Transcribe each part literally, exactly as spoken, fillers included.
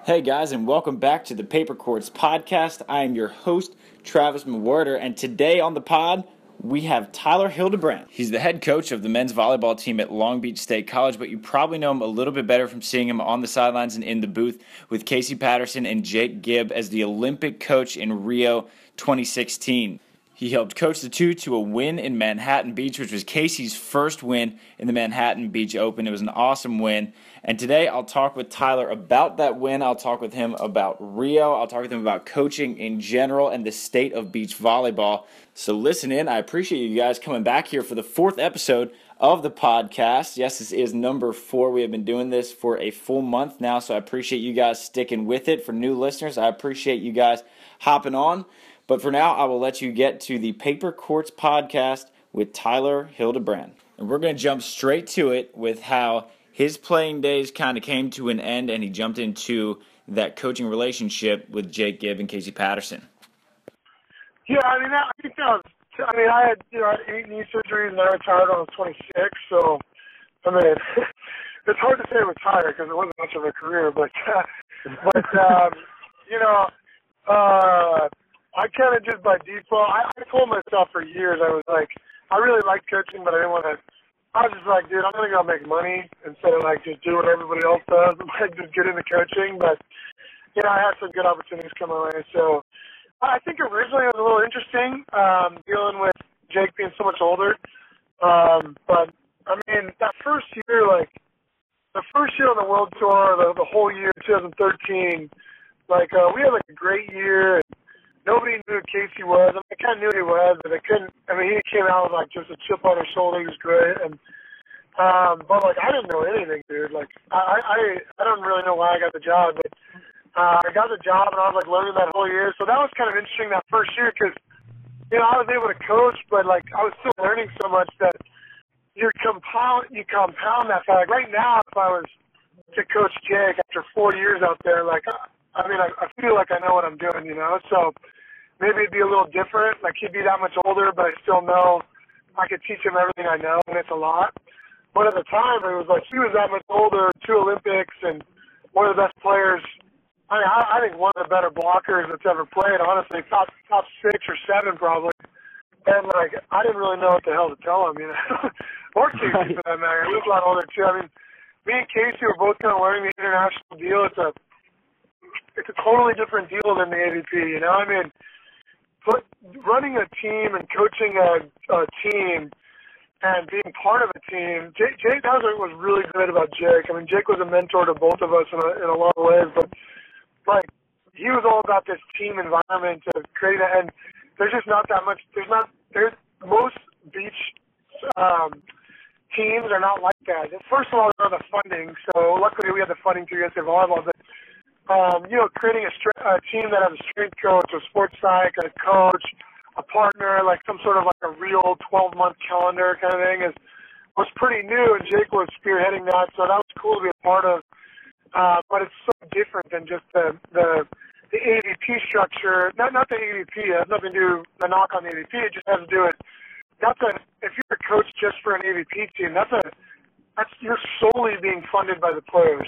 Hey guys, and welcome back to the Paper Courts podcast. I am your host, Travis Mwerder, and today on the pod, we have Tyler Hildebrand. He's the head coach of the men's volleyball team at Long Beach State College, but you probably know him a little bit better from seeing him on the sidelines and in the booth with Casey Patterson and Jake Gibb as the Olympic coach in Rio twenty sixteen. He helped coach the two to a win in Manhattan Beach, which was Casey's first win in the Manhattan Beach Open. It was an awesome win. And today I'll talk with Tyler about that win. I'll talk with him about Rio. I'll talk with him about coaching in general and the state of beach volleyball. So listen in. I appreciate you guys coming back here for the fourth episode of the podcast. Yes, this is number four. We have been doing this for a full month now, so I appreciate you guys sticking with it. For new listeners, I appreciate you guys hopping on. But for now, I will let you get to the Paper Courts podcast with Tyler Hildebrand. And we're going to jump straight to it with how his playing days kind of came to an end and he jumped into that coaching relationship with Jake Gibb and Casey Patterson. Yeah, I mean, that, I think that was, I mean, I had, you know, I had eight knee surgeries and I retired when I was twenty-six. So, I mean, it's hard to say retired because it wasn't much of a career. But, uh, but um, you know, uh, I kind of just by default, I, I told myself for years, I was like, I really liked coaching, but I didn't want to, I was just like, dude, I'm going to go make money instead of like just do what everybody else does and like just get into coaching. But, you know, I had some good opportunities come my way. So I think originally it was a little interesting um, dealing with Jake being so much older. Um, but, I mean, that first year, like, the first year on the World Tour, the, the whole year, twenty thirteen, like, uh, we had like a great year. And, nobody knew who Casey was. I, mean, I kind of knew who he was, but I couldn't. I mean, he came out with like just a chip on his shoulder. He was great, and um, but like I didn't know anything, dude. Like I, I, I don't really know why I got the job, but uh, I got the job, and I was like learning that whole year. So that was kind of interesting that first year because you know I was able to coach, but like I was still learning so much that you compound, you compound that fact. Right now, if I was to coach Jake after four years out there, like I mean, I, I feel like I know what I'm doing, you know. So maybe it'd be a little different. Like, he'd be that much older, but I still know I could teach him everything I know, and it's a lot. But at the time, it was like he was that much older, two Olympics, and one of the best players. I mean, I, I think one of the better blockers that's ever played, honestly, top top six or seven probably. And, like, I didn't really know what the hell to tell him, you know. Or Casey, for that matter. He was a lot older, too. I mean, me and Casey were both kind of learning the international deal. It's a, it's a totally different deal than the A V P, you know. I mean, But running a team and coaching a, a team and being part of a team, Jake, Jake that was what was really great about Jake. I mean, Jake was a mentor to both of us in a, in a lot of ways, but like he was all about this team environment of creating that. And there's just not that much. There's not. There's most beach um, teams are not like that. First of all, there's the funding. So luckily we had the funding through U S A Volleyball, but Um, you know, creating a, stre- a team that has a strength coach, a sports psych, a coach, a partner, like some sort of like a real twelve-month calendar kind of thing is was pretty new, and Jake was spearheading that, so that was cool to be a part of. Uh, but it's so different than just the the, the A V P structure. Not not the A V P. It has nothing to do a knock on the A V P. It just has to do with that's a if you're a coach just for an A V P team, that's a that's you're solely being funded by the players.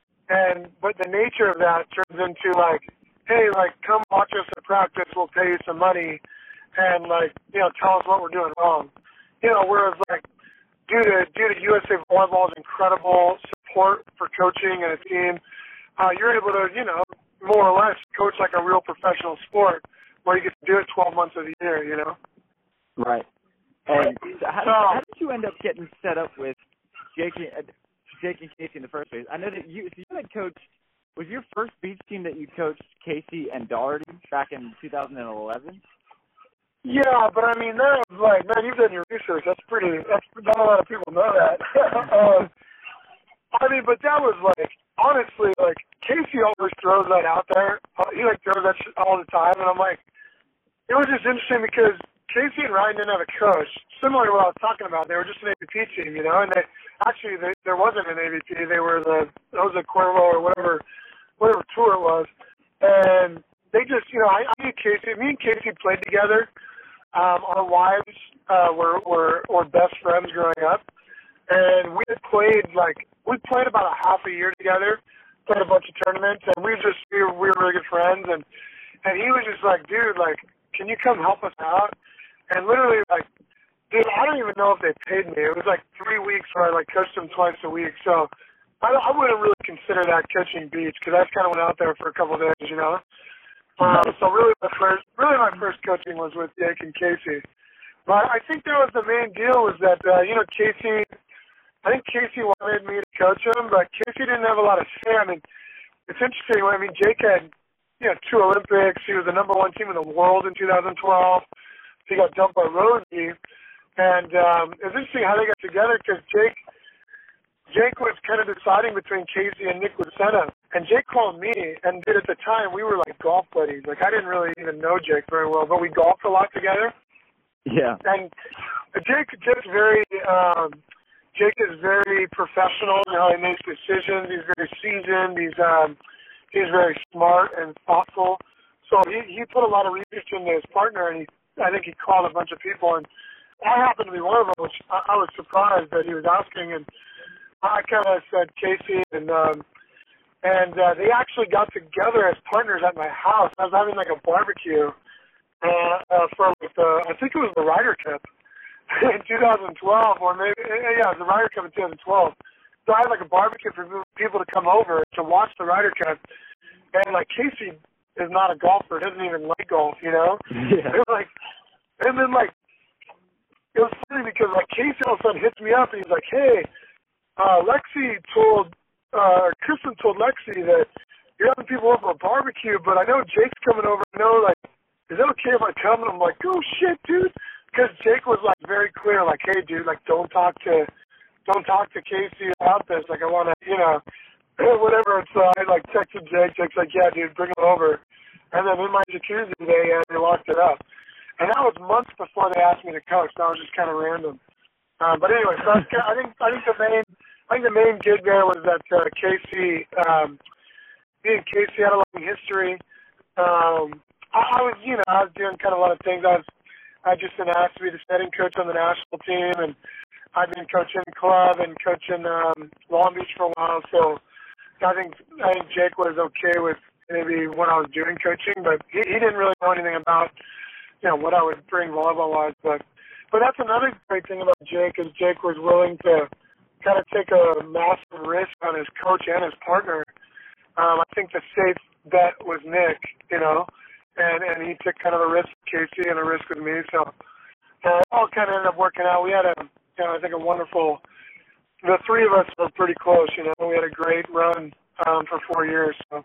And but the nature of that turns into like, hey, like come watch us at practice, we'll pay you some money, and like you know tell us what we're doing wrong, you know. Whereas like due to due to U S A Volleyball's incredible support for coaching and a team, uh, you're able to you know more or less coach like a real professional sport where you get to do it twelve months of the year, you know. Right. And so how, did, how did you end up getting set up with Jake? Jake and Casey in the first place? I know that you, so you had coached, was your first beach team that you coached Casey and Doherty back in two thousand eleven? Yeah, but I mean, that was like, man, you've done your research. That's pretty, that's, not a lot of people know that. um, I mean, but that was like, honestly, like, Casey always throws that out there. Uh, he like throws that shit all the time, and I'm like, it was just interesting because Casey and Ryan didn't have a coach. Similar to what I was talking about, they were just an A V P team, you know, and they, actually, they, there wasn't an A V P. They were the Jose Cuervo or whatever, whatever tour it was. And they just, you know, I, I and Casey, me and Casey played together. Um, our wives uh, were, were were best friends growing up, and we had played like we played about a half a year together. played a bunch of tournaments, and we just we were, we were really good friends. And and he was just like, dude, like, can you come help us out? And literally, like, dude, I don't even know if they paid me. It was like three weeks where I like coached them twice a week. So I, I wouldn't really consider that coaching beach because I just kind of went out there for a couple of days, you know. Um, so really, my first, really my first coaching was with Jake and Casey. But I think that was the main deal was that uh, you know Casey. I think Casey wanted me to coach him, but Casey didn't have a lot of say. I mean, it's interesting. I mean, Jake had you know two Olympics. He was the number one team in the world in two thousand twelve. He got dumped by Rosie, and um, it was interesting how they got together because Jake. Jake was kind of deciding between Casey and Nick Lucena, and Jake called me, and at the time we were like golf buddies. Like I didn't really even know Jake very well, but we golfed a lot together. Yeah. And Jake, Jake's very, um, Jake is very professional in how he makes decisions. He's very seasoned. He's um, he's very smart and thoughtful. So he he put a lot of research into his partner, and he I think he called a bunch of people, and I happened to be one of them, which I, I was surprised that he was asking. And I kind of said Casey, and um, and uh, they actually got together as partners at my house. I was having like a barbecue uh, uh, for like the, I think it was the Ryder Cup in two thousand twelve, or maybe yeah, it was the Ryder Cup in two thousand twelve. So I had like a barbecue for people to come over to watch the Ryder Cup, and like Casey is not a golfer, doesn't even like golf, you know. Yeah. It was like, and then like it was funny because like Casey all of a sudden hits me up and he's like, hey. Uh, Lexi told, uh, Kristen told Lexi that you're having people over a barbecue, but I know Jake's coming over. I know, like, is it okay if I come? And I'm like, oh shit, dude, because Jake was like very clear, like, hey, dude, like, don't talk to, don't talk to Casey about this. Like, I want to, you know, whatever. So I like texted Jake. Jake's like, yeah, dude, bring him over. And then in my jacuzzi, they uh, they locked it up. And that was months before they asked me to coach. That was just kind of random. Um, but anyway, so I think I think the main I think the main gig there was that uh, Casey, um, me and Casey had a long history. Um, I, I was, you know, I was doing kind of a lot of things. I was, I just been asked to be the setting coach on the national team, and I've been coaching club and coaching um, Long Beach for a while. So I think I think Jake was okay with maybe what I was doing coaching, but he, he didn't really know anything about, you know, what I would bring volleyball-wise, but. But that's another great thing about Jake is Jake was willing to kind of take a massive risk on his coach and his partner. Um, I think the safe bet was Nick, you know, and, and he took kind of a risk with Casey and a risk with me. So uh, it all kind of ended up working out. We had a, you know, I think a wonderful, the three of us were pretty close, you know. We had a great run um, for four years. So.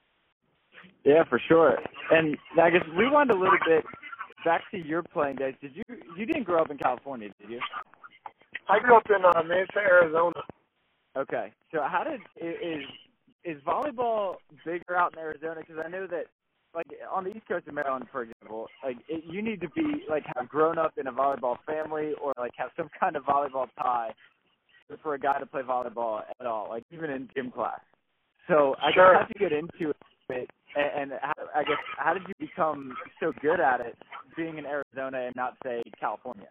Yeah, for sure. And I guess rewind a little bit. Back to your playing days. Did you you didn't grow up in California, did you? I grew up in uh, Mesa, Arizona. Okay. So how did is is volleyball bigger out in Arizona? Because I know that like on the East Coast of Maryland, for example, like it, you need to be like have grown up in a volleyball family or like have some kind of volleyball tie for a guy to play volleyball at all, like even in gym class. So I sure. guess how did you get into it? And, and how, I guess, how did you become so good at it, being in Arizona and not, say, California?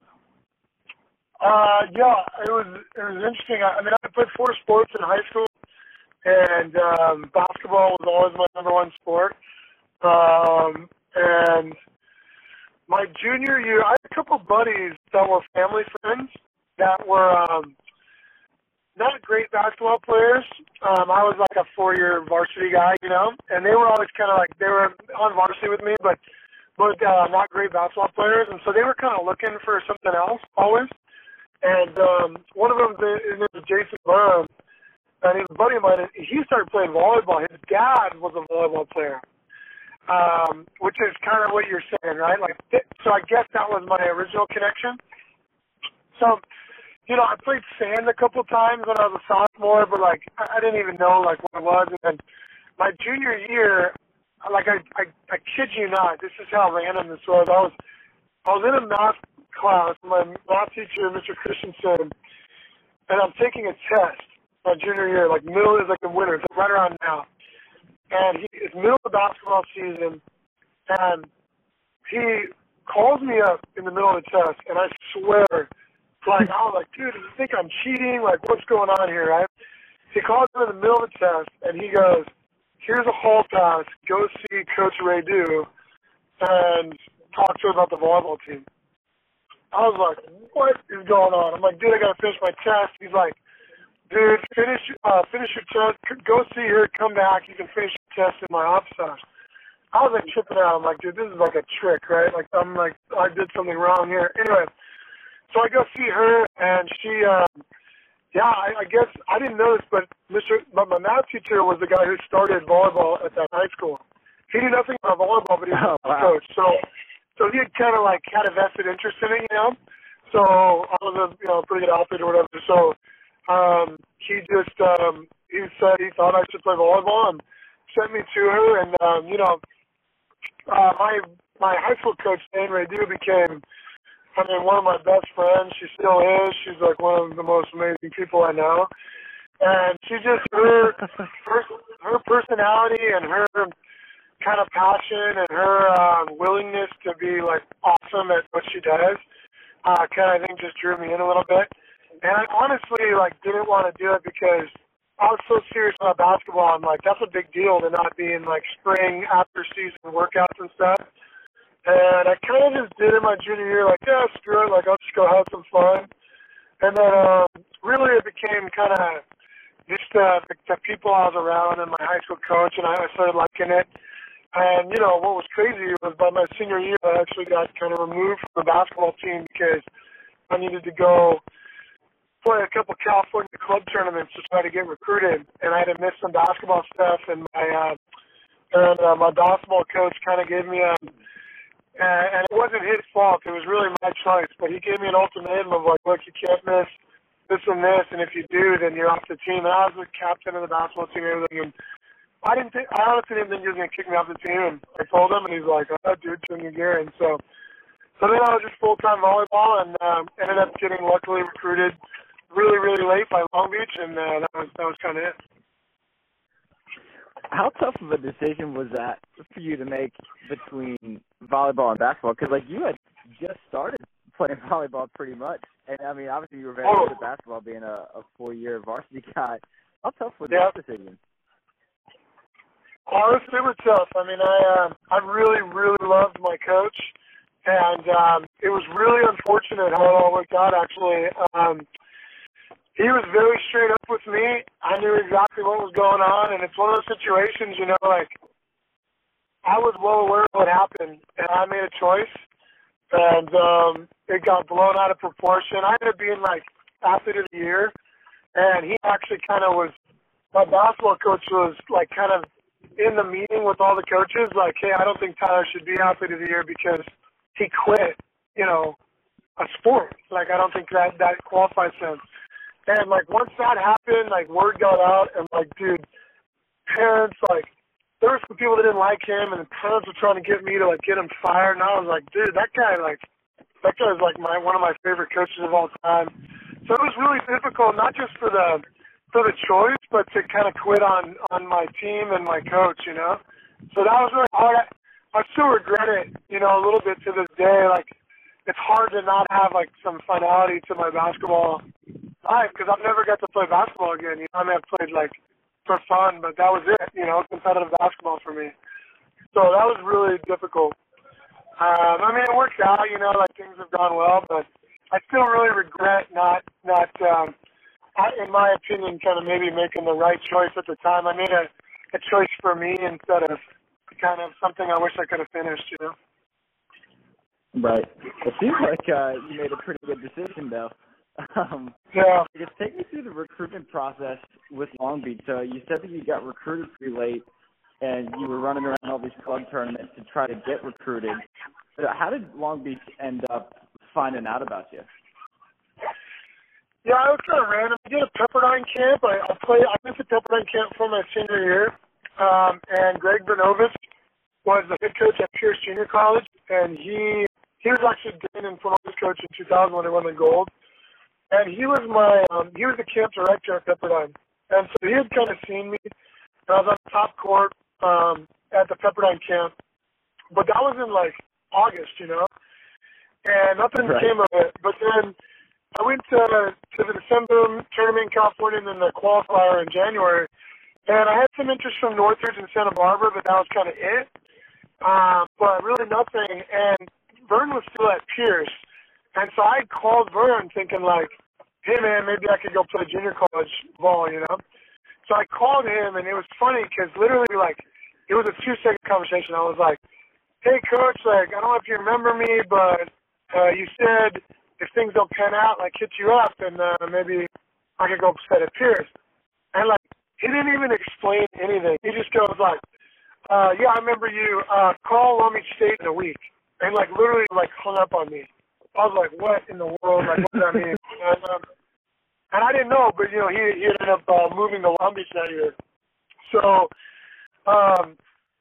Uh, yeah, it was it was interesting. I, I mean, I played four sports in high school, and um, basketball was always my number one sport. Um, and my junior year, I had a couple buddies that were family friends that were um, not great basketball players. Um, I was like a four-year varsity guy, you know, and they were always kind of like, they were on varsity with me, but but uh, not great basketball players, and so they were kind of looking for something else always. And um, one of them, his name was Jason Burrow, and he's a buddy of mine. He started playing volleyball. His dad was a volleyball player, um, which is kind of what you're saying, right? Like, so I guess that was my original connection. So. You know, I played sand a couple times when I was a sophomore, but, like, I, I didn't even know, like, what it was. And then my junior year, like, I, I, I kid you not, this is how random this was. I was I was in a math class, my math teacher, Mister Christensen, and I'm taking a test my junior year, like, middle is like the winter, it's right around now. And he, it's middle of the basketball season, and he calls me up in the middle of the test, and I swear, like, I was like, dude, do you think I'm cheating? Like, what's going on here, right? he calls me in the middle of the test, and he goes, here's a hall pass. Go see Coach Ray Dew and talk to him about the volleyball team. I was like, what is going on? I'm like, dude, I got to finish my test. He's like, dude, finish uh, finish your test. Go see her. Come back. You can finish your test in my office hours. I was like tripping out. I'm like, dude, this is like a trick, right? Like, I'm like, I did something wrong here. Anyway, so I go see her, and she, uh, yeah, I, I guess I didn't know this, but Mister But my math teacher was the guy who started volleyball at that high school. He knew nothing about volleyball, but he was Oh, a wow. coach. So, so he had kind of like had a vested interest in it, you know. So I was a you know pretty good outfit or whatever. So um, he just um, he said he thought I should play volleyball and sent me to her. And um, you know, uh, my my high school coach Dan Ray Dew became, I mean, one of my best friends. She still is. She's like one of the most amazing people I know. And she just her her, her personality and her kind of passion and her uh, willingness to be like awesome at what she does, uh, kind of I think just drew me in a little bit. And I honestly like didn't want to do it because I was so serious about basketball. I'm like, that's a big deal to not be in like spring after season workouts and stuff. And I kind of just did it my junior year, like, yeah, screw it, like I'll just go have some fun. And then um, really it became kind of just uh, the, the people I was around and my high school coach, and I, I started liking it. And, you know, what was crazy was by my senior year, I actually got kind of removed from the basketball team because I needed to go play a couple California club tournaments to try to get recruited. And I had to miss some basketball stuff. And my uh, and uh, my basketball coach kind of gave me a, uh, and it wasn't his fault. It was really my choice. But he gave me an ultimatum of like, look, you can't miss this and this. And if you do, then you're off the team. And I was the captain of the basketball team and everything. And I didn't think, I honestly didn't think he was going to kick me off the team, and I told him, and he's like, oh, dude, turn your gear. And so, so then I was just full-time volleyball, and um, ended up getting luckily recruited really, really late by Long Beach, and uh, that was that was kind of it. How tough of a decision was that for you to make between volleyball and basketball? Because, like, you had just started playing volleyball pretty much, and, I mean, obviously you were very Oh. good at basketball being a, a four-year varsity guy. How tough was Yeah. that decision? Oh, it was super tough. I mean, I um, I really, really loved my coach, and um, it was really unfortunate how it all worked out, actually. Um, he was very straight up with me. I knew exactly what was going on, and it's one of those situations, you know, like, I was well aware of what happened, and I made a choice, and um, it got blown out of proportion. I ended up being, like, athlete of the year, and he actually kind of was, my basketball coach was, like, kind of in the meeting with all the coaches, like, hey, I don't think Tyler should be athlete of the year because he quit, you know, a sport. Like, I don't think that that qualifies him. And, like, once that happened, like, word got out, and, like, dude, parents, like, there were some people that didn't like him, and the parents were trying to get me to, like, get him fired, and I was like, dude, that guy, like, that guy's, like, my one of my favorite coaches of all time. So it was really difficult, not just for the for the choice, but to kind of quit on, on my team and my coach, you know? So that was really hard. I, I still regret it, you know, a little bit to this day. Like, it's hard to not have, like, some finality to my basketball life because I've never got to play basketball again. You know, I mean, I've played, like, for fun, but that was it, you know, competitive basketball for me. So that was really difficult. Um, I mean, it worked out, you know, like, things have gone well, but I still really regret not, not, um, I, in my opinion, kind of maybe making the right choice at the time. I made a, a choice for me instead of kind of something I wish I could have finished, you know? Right. It seems like uh, you made a pretty good decision, though. Um, Yeah. just take me through the recruitment process with Long Beach. So you said that you got recruited pretty late, and you were running around all these club tournaments to try to get recruited. So how did Long Beach end up finding out about you? Yeah, I was kind of random. I did a Pepperdine camp. I, I played. I went to Pepperdine camp for my senior year, um, and Greg Bernovis was the head coach at Pierce Junior College, and he he was actually Dan and Fernandez coach in two thousand when they won the gold, and he was my um, he was the camp director at Pepperdine, and so he had kind of seen me. I was on the top court um, at the Pepperdine camp, but that was in like August, you know, and nothing Right. came of it. But then I went to to the December tournament in California and then the qualifier in January, and I had some interest from Northridge and Santa Barbara, but that was kind of it. Um, but really nothing. And Vern was still at Pierce, and so I called Vern thinking like, hey man, maybe I could go play junior college ball, you know. So I called him, and it was funny because literally like it was a two second conversation. I was like, hey coach, like I don't know if you remember me, but uh, you said if things don't pan out, like hit you up, and uh, maybe I could go play at Pierce. And like he didn't even explain anything. He just goes like, uh, yeah, I remember you. Uh, call Long Beach State in a week, and like literally like hung up on me. I was like, what in the world? Like what does that mean? And, um, and I didn't know, but you know he he ended up uh, moving to Long Beach that year. So um,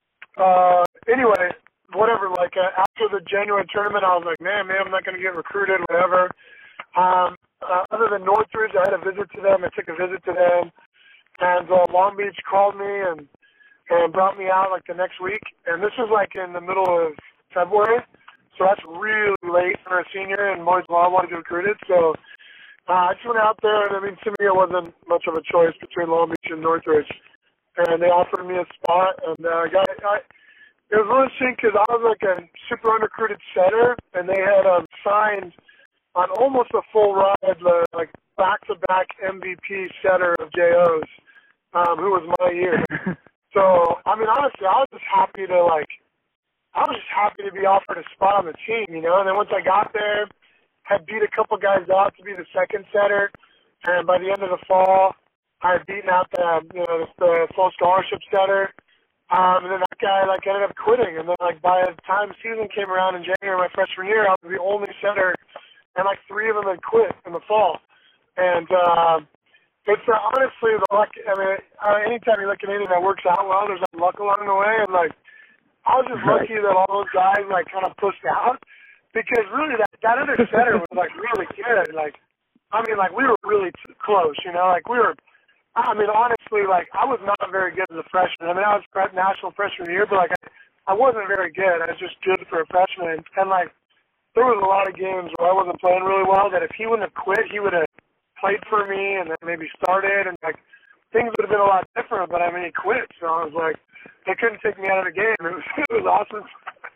uh, anyway. Whatever, like uh, after the January tournament, I was like, man, man, I'm not going to get recruited, whatever. Um, uh, other than Northridge, I had a visit to them. I took a visit to them, and uh, Long Beach called me and and brought me out like the next week. And this was like in the middle of February, so that's really late for a senior, and boys well, I wanted to get recruited. So uh, I just went out there, and I mean, to me, it wasn't much of a choice between Long Beach and Northridge, and they offered me a spot, and uh, I got it. I, It was really interesting because I was like a super unrecruited setter, and they had um, signed on almost a full ride, uh, like back-to-back M V P setter of J O's, um, who was my year. So, I mean, honestly, I was just happy to, like, I was just happy to be offered a spot on the team, you know? And then once I got there, had beat a couple guys out to be the second setter, and by the end of the fall, I had beaten out the, you know, the full scholarship setter. Um, and then that guy, like, ended up quitting. And then, like, by the time the season came around in January, my freshman year, I was the only setter, and, like, three of them had quit in the fall. And uh, it's uh, honestly the luck. I mean, uh, anytime you look at anything that works out well, there's, like, luck along the way. And, like, I was just right. lucky that all those guys, like, kind of pushed out. Because, really, that, that other setter was, like, really good. Like, I mean, like, we were really t- close, you know? Like, we were – I mean, honestly, like, I was not very good as a freshman. I mean, I was national freshman year, but, like, I, I wasn't very good. I was just good for a freshman. And, and, like, there was a lot of games where I wasn't playing really well that if he wouldn't have quit, he would have played for me and then maybe started. And, like, things would have been a lot different. But, I mean, he quit. So I was like, they couldn't take me out of the game. It was, it was awesome.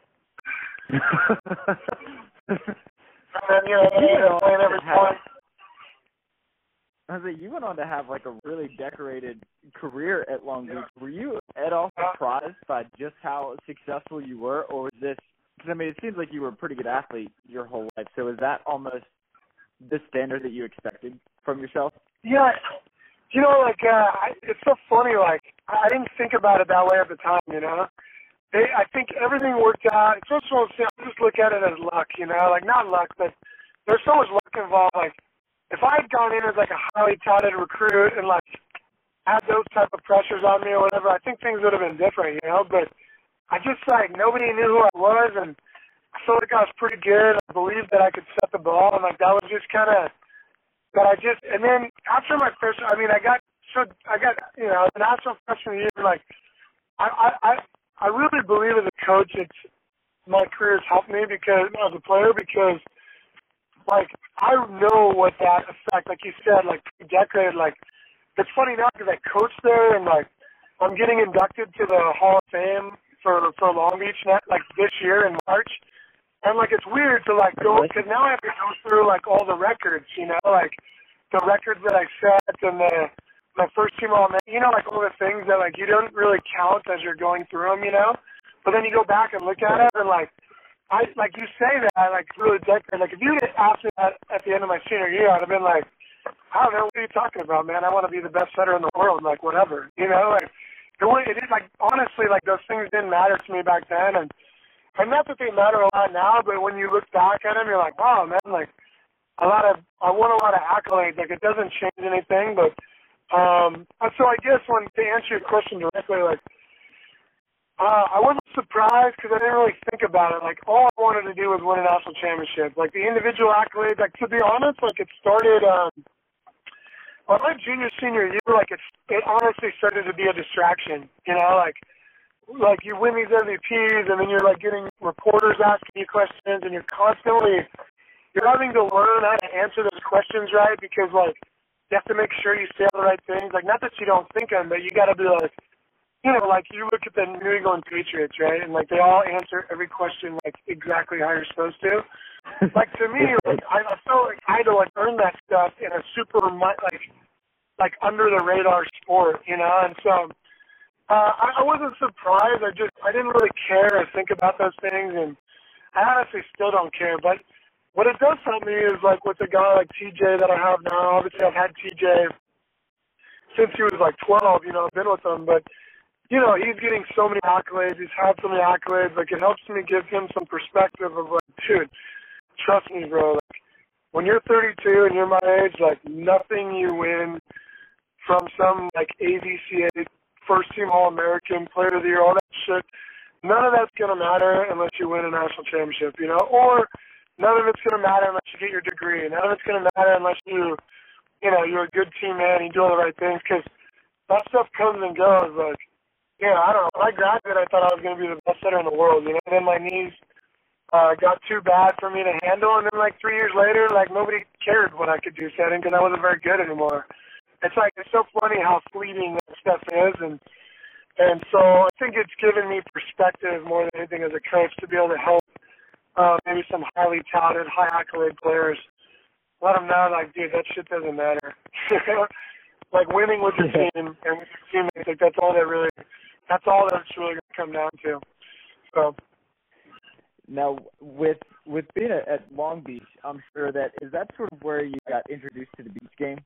and then, you know, I ended up playing every point. I was like, you went on to have like a really decorated career at Long Beach. Were you at all surprised by just how successful you were, or was this? Because I mean, it seems like you were a pretty good athlete your whole life. So is that almost the standard that you expected from yourself? Yeah, you know, like uh, I, it's so funny. Like I didn't think about it that way at the time. You know, they, I think everything worked out. It's also I just look at it as luck. You know, like not luck, but there's so much luck involved. Like. If I had gone in as like a highly touted recruit and like had those type of pressures on me or whatever, I think things would have been different, you know. But I just like nobody knew who I was, and I felt like I was pretty good. I believed that I could set the ball, and like that was just kind of that I just. And then after my first, I mean, I got so I got you know the national freshman year. Like I I I really believe as a coach, it's my career has helped me because as a player because. Like, I know what that effect, like you said, like, decorated, like, it's funny now because I coached there and, like, I'm getting inducted to the Hall of Fame for, for Long Beach, net, like, this year in March. And, like, it's weird to, like, go, because now I have to go through, like, all the records, you know, like, the records that I set and the, my first team all, you know, like, all the things that, like, you don't really count as you're going through them, you know? But then you go back and look at it and, like, I like you say that I like really decorated. Like if you had asked me that at the end of my senior year, I'd have been like, I don't know, what are you talking about, man? I want to be the best setter in the world, like whatever, you know. Like it, it is like honestly, like those things didn't matter to me back then, and and not that they matter a lot now, but when you look back at them, you're like, wow, man, like a lot of I won a lot of accolades. Like it doesn't change anything, but um. So I guess when to answer your question directly, like. Uh, I wasn't surprised because I didn't really think about it. Like, all I wanted to do was win a national championship. Like, the individual accolades, like, to be honest, like, it started, um, well, my junior, senior year, like, it's, it honestly started to be a distraction, you know? Like, like you win these M V Ps, and then you're, like, getting reporters asking you questions, and you're constantly, you're having to learn how to answer those questions right because, like, you have to make sure you say all the right things. Like, not that you don't think them, but you got to be like, you know, like you look at the New England Patriots, right? And, like, they all answer every question, like, exactly how you're supposed to. Like, to me, like, I, I felt like I had to, like, earn that stuff in a super, like, like under-the-radar sport, you know? And so uh, I, I wasn't surprised. I just, I didn't really care or think about those things. And I honestly still don't care. But what it does help me is, like, with a guy like T J that I have now. Obviously, I've had T J since he was, like, twelve, you know, I've been with him. But, you know, he's getting so many accolades. He's had so many accolades. Like, it helps me give him some perspective of, like, dude, trust me, bro. Like, when you're thirty-two and you're my age, like, nothing you win from some, like, A V C A, first-team All-American, Player of the Year, all that shit, none of that's going to matter unless you win a national championship, you know? Or none of it's going to matter unless you get your degree. None of it's going to matter unless you, you know, you're a good team man, you do all the right things, because that stuff comes and goes. Like, you know, I don't know. When I graduated, I thought I was going to be the best setter in the world, you know? And then my knees uh, got too bad for me to handle, and then, like, three years later, like, nobody cared what I could do setting because I wasn't very good anymore. It's like, it's so funny how fleeting that stuff is, and and so I think it's given me perspective more than anything as a coach to be able to help uh, maybe some highly touted, high accolade players. Let them know, like, dude, that shit doesn't matter. Like, winning with your team and with your teammates, like, that's all that really, that's all that's really going to come down to. So. Now, with with being at, at Long Beach, I'm sure that is that sort of where you got introduced to the beach game.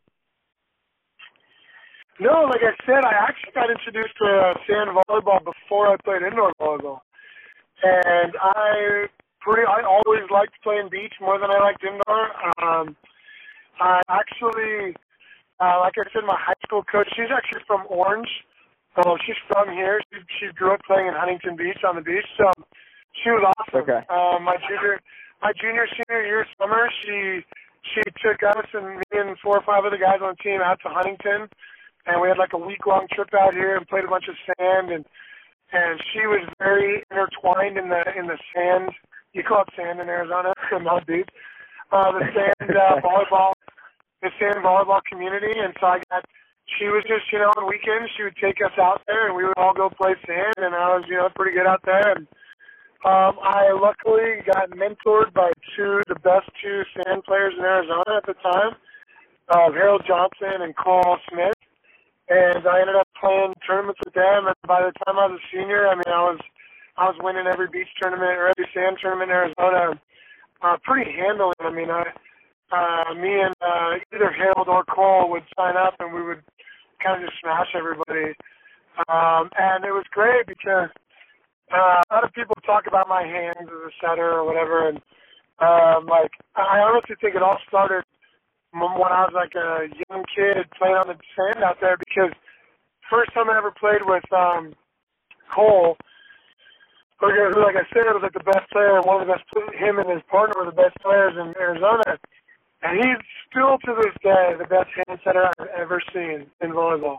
No, like I said, I actually got introduced to uh, sand volleyball before I played indoor volleyball, and I pretty I always liked playing beach more than I liked indoor. Um, I actually, uh, like I said, my high school coach, she's actually from Orange. So she's from here. She, she grew up playing in Huntington Beach on the beach, so she was awesome. Okay. Um, my junior, my junior senior year summer, she she took us and me and four or five other guys on the team out to Huntington. And we had like a week-long trip out here and played a bunch of sand, and and she was very intertwined in the in the sand. You call it sand in Arizona, not beach. Uh, the sand uh, volleyball, the sand volleyball community, and so I got. She was just, you know, on weekends she would take us out there, and we would all go play sand, and I was, you know, pretty good out there. And um, I luckily got mentored by two the best two sand players in Arizona at the time, uh, Harold Johnson and Carl Smith. And I ended up playing tournaments with them. And by the time I was a senior, I mean, I was I was winning every beach tournament or every sand tournament in Arizona uh, pretty handily. I mean, I, uh, me and uh, either Harold or Cole would sign up, and we would kind of just smash everybody. Um, and it was great because uh, a lot of people talk about my hands as a setter or whatever. And, um, like, I honestly think it all started when I was like a young kid playing on the sand out there, because first time I ever played with um, Cole, who, like I said, was like the best player, one of the best, him and his partner were the best players in Arizona, and he's still to this day the best hand setter I've ever seen in volleyball,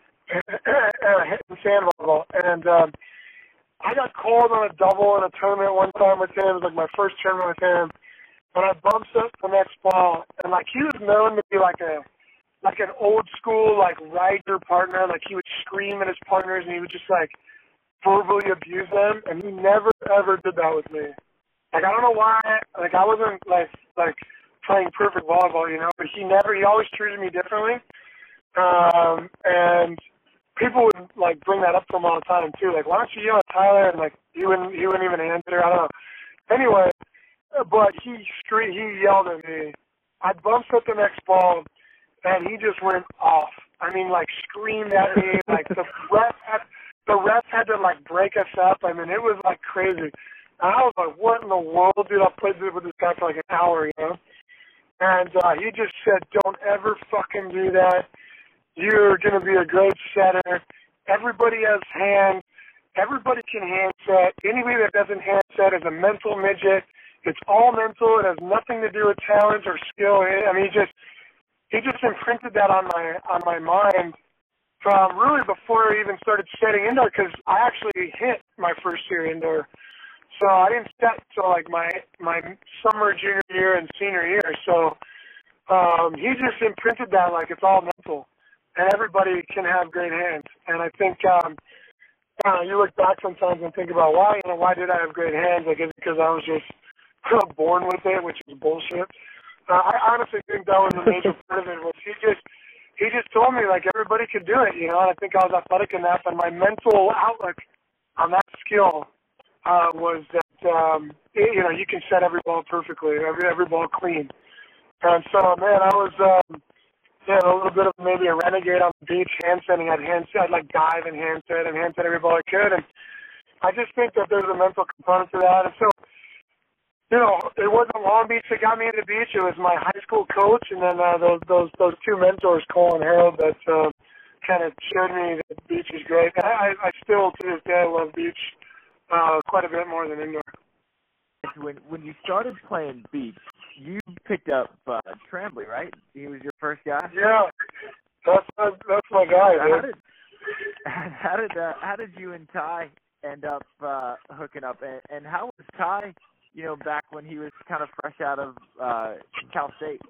in sand volleyball. And um, I got called on a double in a tournament one time with him. It was like my first tournament with him. And I bumped up the next ball, and like he was known to be like a like an old school like rider partner. Like he would scream at his partners, and he would just like verbally abuse them. And he never ever did that with me. Like I don't know why. Like I wasn't like like playing perfect volleyball, you know. But he never. He always treated me differently. Um, and people would like bring that up to him all the time too. Like, why don't you yell at Tyler? And like he wouldn't he wouldn't even answer. I don't know. Anyway. But he screamed, he yelled at me. I bumped up the next ball, and he just went off. I mean, like, screamed at me. Like, the ref had, the ref had to, like, break us up. I mean, it was, like, crazy. And I was like, what in the world, dude? I played with this guy for, like, an hour, you know? And uh, he just said, don't ever fucking do that. You're going to be a great setter. Everybody has hands. Everybody can hand set. Anybody that doesn't hand set is a mental midget. It's all mental. It has nothing to do with talent or skill. I mean, he just he just imprinted that on my on my mind from really before I even started setting indoor, because I actually hit my first year indoor. So I didn't set till like my my summer junior year and senior year. So um, he just imprinted that like it's all mental, and everybody can have great hands. And I think um, uh, you look back sometimes and think about why, you know, why did I have great hands? Like it's because I was just born with it, which is bullshit. Uh, I honestly think that was a major part of it. Was he just he just told me like everybody could do it, you know. And I think I was athletic enough, and my mental outlook on that skill uh, was that um, it, you know you can set every ball perfectly, every every ball clean. And so man, I was um, yeah a little bit of maybe a renegade on the beach, hand setting. I'd hand set, I'd like dive and hand set and hand set every ball I could, and I just think that there's a mental component to that. And so. You know, it wasn't Long Beach that got me into the beach. It was my high school coach, and then uh, those those those two mentors, Cole and Harold, that uh, kind of showed me that the beach is great. And I, I still, to this day, love beach uh, quite a bit more than indoor. When when you started playing beach, you picked up uh, Tremblay, right? He was your first guy. Yeah, that's my, that's my guy. How Dude. did how did uh, how did you and Ty end up uh, hooking up? And, and how was Ty? You know, back when he was kind of fresh out of uh, Cal State.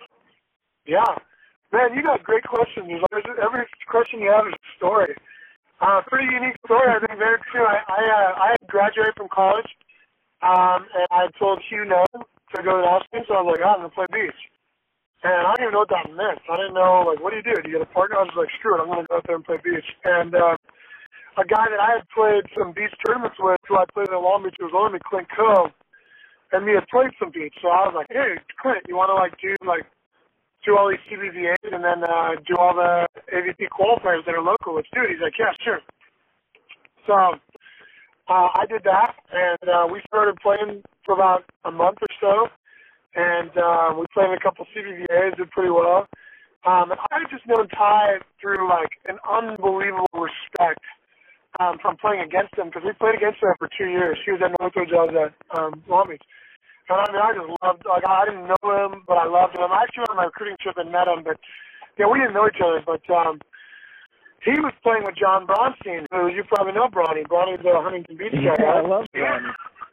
Yeah. Man, you got great questions. There's, every question you have is a story. Uh, pretty unique story, I think, there, too. I I, uh, I had graduated from college, um, and I told Hugh no to go to Austin, so I was like, oh, I'm going to play beach. And I didn't even know what that meant. I didn't know, like, what do you do? Do you get a partner? I was like, screw it, I'm going to go out there and play beach. And uh, a guy that I had played some beach tournaments with, who I played in Long Beach, was on me, Clint Coe, and me had played some beach, so I was like, hey, Clint, you want to, like, do, like, do all these C B V As and then uh, do all the A V P qualifiers that are local? Let's do it. He's like, yeah, sure. So uh, I did that, and uh, we started playing for about a month or so, and uh, we played in a couple C B V As, did pretty well. Um, and I had just known Ty through, like, an unbelievable respect um, from playing against him, because we played against him for two years. He was at Northridge, I was at um, Long Beach. And I mean, I just loved, like, I didn't know him, but I loved him. I actually went on my recruiting trip and met him, but, yeah, we didn't know each other, but um, he was playing with John Bronstein, who you probably know Bronny. Bronny's the Huntington Beach guy, Yeah, right? I love Bronny.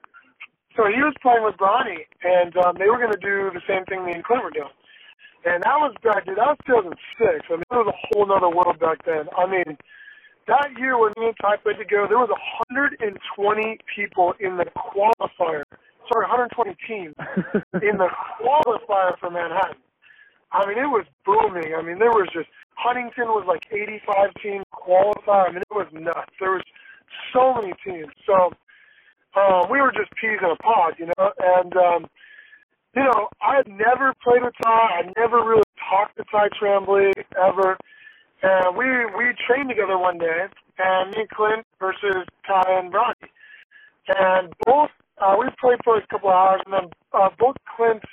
So he was playing with Bronny, and um, they were going to do the same thing me and Clint were doing. And that was back, dude, that was two thousand six. I mean, it was a whole other world back then. I mean, that year when me and Ty played together, there was one hundred twenty people in the qualifier. Sorry, one hundred twenty teams in the qualifier for Manhattan. I mean, it was booming. I mean, there was just, Huntington was like eighty-five team qualifier. I mean, it was nuts. There was so many teams. So uh, we were just peas in a pod, you know. And, um, you know, I had never played with Ty. I never really talked to Ty Tremblay ever. And we, we trained together one day, and me and Clint versus Ty and Bronny. And both Uh, we played for a couple of hours, and then uh, both Clint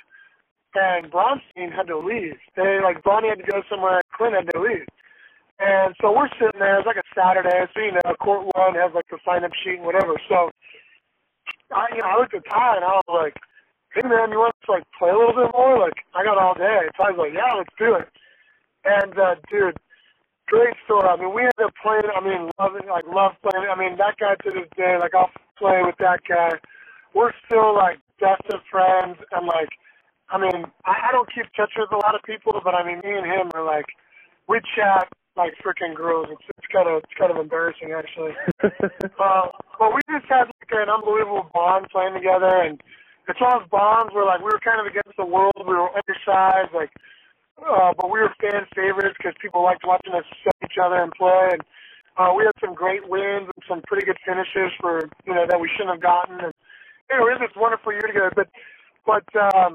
and Bronstein had to leave. They, like, Bronny had to go somewhere, and Clint had to leave. And so we're sitting there. It's like a Saturday, so, you know, court one has, like, the sign-up sheet and whatever. So, I, you know, I looked at Ty, and I was like, hey, man, you want to, like, play a little bit more? Like, I got all day. Ty's like, yeah, let's do it. And, uh, dude, great story. I mean, we ended up playing, I mean, loving, like, love playing. I mean, that guy to this day, like, I'll play with that guy. We're still, like, best of friends, and, like, I mean, I, I don't keep touch with a lot of people, but, I mean, me and him are, like, we chat like freaking girls. It's, it's kind of it's kind of embarrassing, actually. uh, but we just had, like, an unbelievable bond playing together, and it's all those bonds where, like, we were kind of against the world. We were undersized, like, uh, but we were fan favorites because people liked watching us set each other and play, and uh, we had some great wins and some pretty good finishes for, you know, that we shouldn't have gotten, and anyway, it was a wonderful year together, but but um,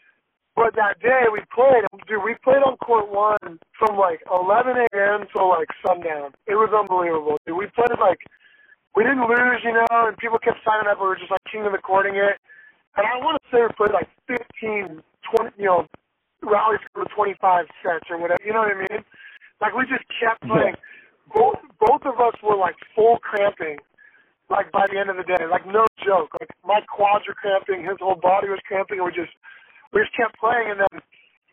but that day we played, dude, we played on court one from like eleven a.m. till like sundown. It was unbelievable, dude. We played it like, we didn't lose, you know, and people kept signing up. We were just like king of the courting it. And I want to say we played like fifteen, twenty, you know, rallies for twenty-five sets or whatever, you know what I mean? Like, we just kept playing. Both, both of us were like full cramping. Like, by the end of the day, like, no joke. Like, my quads were cramping, his whole body was cramping, and we just, we just kept playing, and then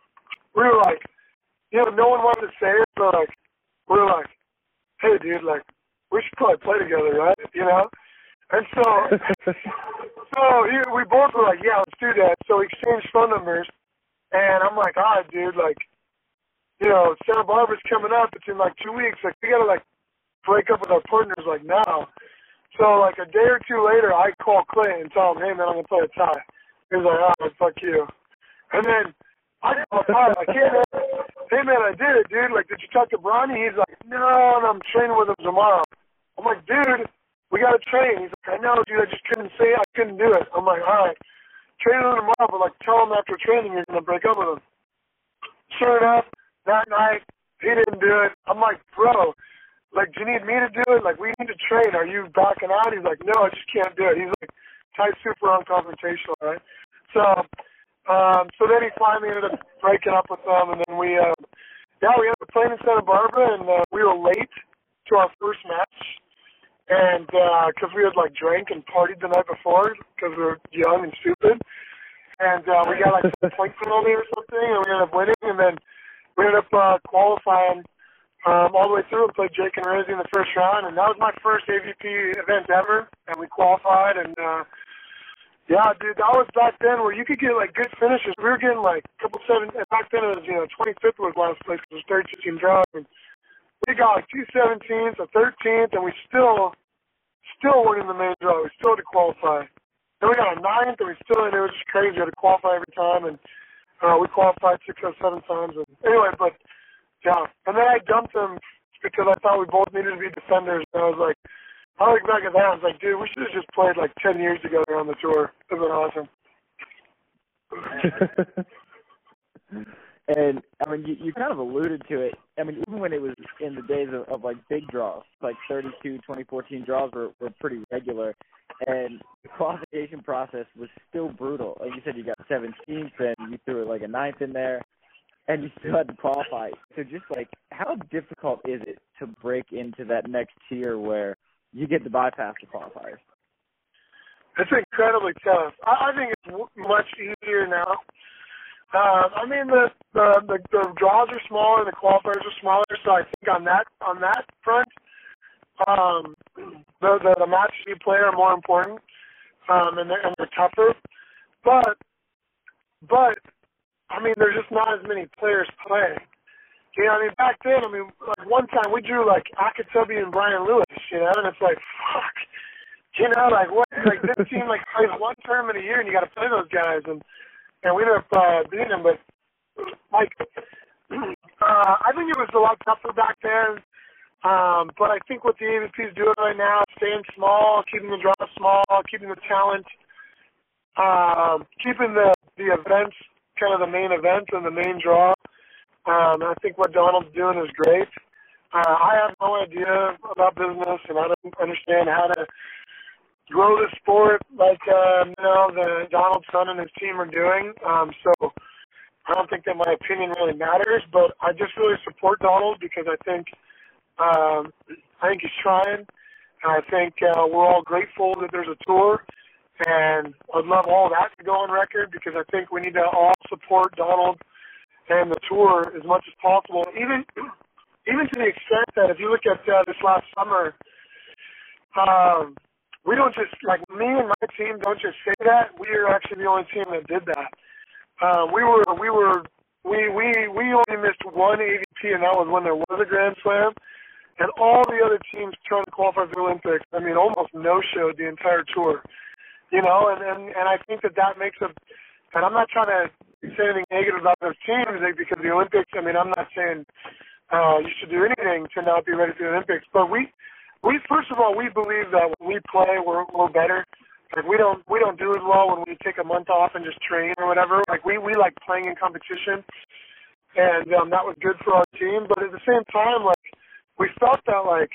we were like, you know, no one wanted to say it, but, like, we were like, hey, dude, like, we should probably play together, right? You know? And so, So he, we both were like, yeah, let's do that. So we exchanged phone numbers, and I'm like, all right, dude, like, you know, Santa Barbara's coming up. It's in like two weeks. Like, we gotta like break up with our partners like now. So like a day or two later, I call Clint and tell him, hey man, I'm gonna play a tie. He's like, all right, fuck you. And then I call Ty, like, hey man, hey man, I did it, dude. Like, did you talk to Bronny? He's like, no, no, I'm training with him tomorrow. I'm like, dude, we gotta train. He's like, I know, dude. I just couldn't say it. I couldn't do it. I'm like, all right, train with him tomorrow, but like, tell him after training you're gonna break up with him. Sure enough, that night he didn't do it. I'm like, bro, like, do you need me to do it? Like, we need to train. Are you backing out? He's like, no, I just can't do it. He's like, Ty's super unconfrontational, right? So, um, so then he finally ended up breaking up with them, and then we, uh, yeah, we ended up playing in Santa Barbara, and uh, we were late to our first match. And because uh, we had like drank and partied the night before because we were young and stupid, and uh, we got like some point penalty or something, and we ended up winning, and then we ended up uh, qualifying um, all the way through and played Jake and Rosie in the first round, and that was my first A V P event ever, and we qualified, and uh, yeah, dude, that was back then where you could get like good finishes. We were getting like a couple seven. Back then it was you know twenty-fifth was last place because it was thirty-two team draw. And we got like two seventeenths, a thirteenth, and we still, still weren't in the main draw. We still had to qualify. Then we got a ninth, and we still, and it was just crazy. We had to qualify every time, and uh, we qualified six or seven times. And anyway, but yeah, and then I dumped them because I thought we both needed to be defenders. And I was like, I look back at that, I was like, dude, we should have just played like ten years together on the tour. It would have been awesome. And, I mean, you, you kind of alluded to it. I mean, even when it was in the days of, of like, big draws, like thirty-two, twenty fourteen draws were, were pretty regular. And the qualification process was still brutal. Like you said, you got seventeenth, and you threw, like, a ninth in there, and you still had to qualify. So just, like, how difficult is it to break into that next tier where you get to bypass the qualifiers? It's incredibly tough. I, I think it's w- much easier now. Uh, I mean, the, the the the draws are smaller, the qualifiers are smaller, so I think on that on that front, um, the, the the matches you play are more important, um, and they're, and they're tougher. But but I mean, there's just not as many players playing. You know, I mean, back then, I mean, like one time we drew like Akatobi and Brian Lewis, you know, and it's like, fuck, you know, like what, like this team like plays one tournament a year, and you got to play those guys, and. And we ended up uh, beating them, but like, uh, I think it was a lot tougher back then. Um, but I think what the A V P is doing right now, staying small, keeping the draw small, keeping the talent, um, keeping the the events kind of the main event and the main draw. Um, I think what Donald's doing is great. Uh, I have no idea about business, and I don't understand how to grow the sport like um, you know the Donald son and his team are doing. Um, so I don't think that my opinion really matters, but I just really support Donald because I think um, I think he's trying, and I think uh, we're all grateful that there's a tour, and I'd love all that to go on record because I think we need to all support Donald and the tour as much as possible, even even to the extent that if you look at uh, this last summer. Um, We don't just, like, me and my team don't just say that. We are actually the only team that did that. Uh, we were, we were, we, we, we only missed one A V P, and that was when there was a Grand Slam. And all the other teams trying to qualify for the Olympics, I mean, almost no-showed the entire tour. You know, and, and, and I think that that makes a, and I'm not trying to say anything negative about those teams because of the Olympics. I mean, I'm not saying uh, you should do anything to not be ready for the Olympics, but we, We first of all, we believe that when we play, we're we're better. Like we don't we don't do as well when we take a month off and just train or whatever. Like we, we like playing in competition, and um, that was good for our team. But at the same time, like we felt that like,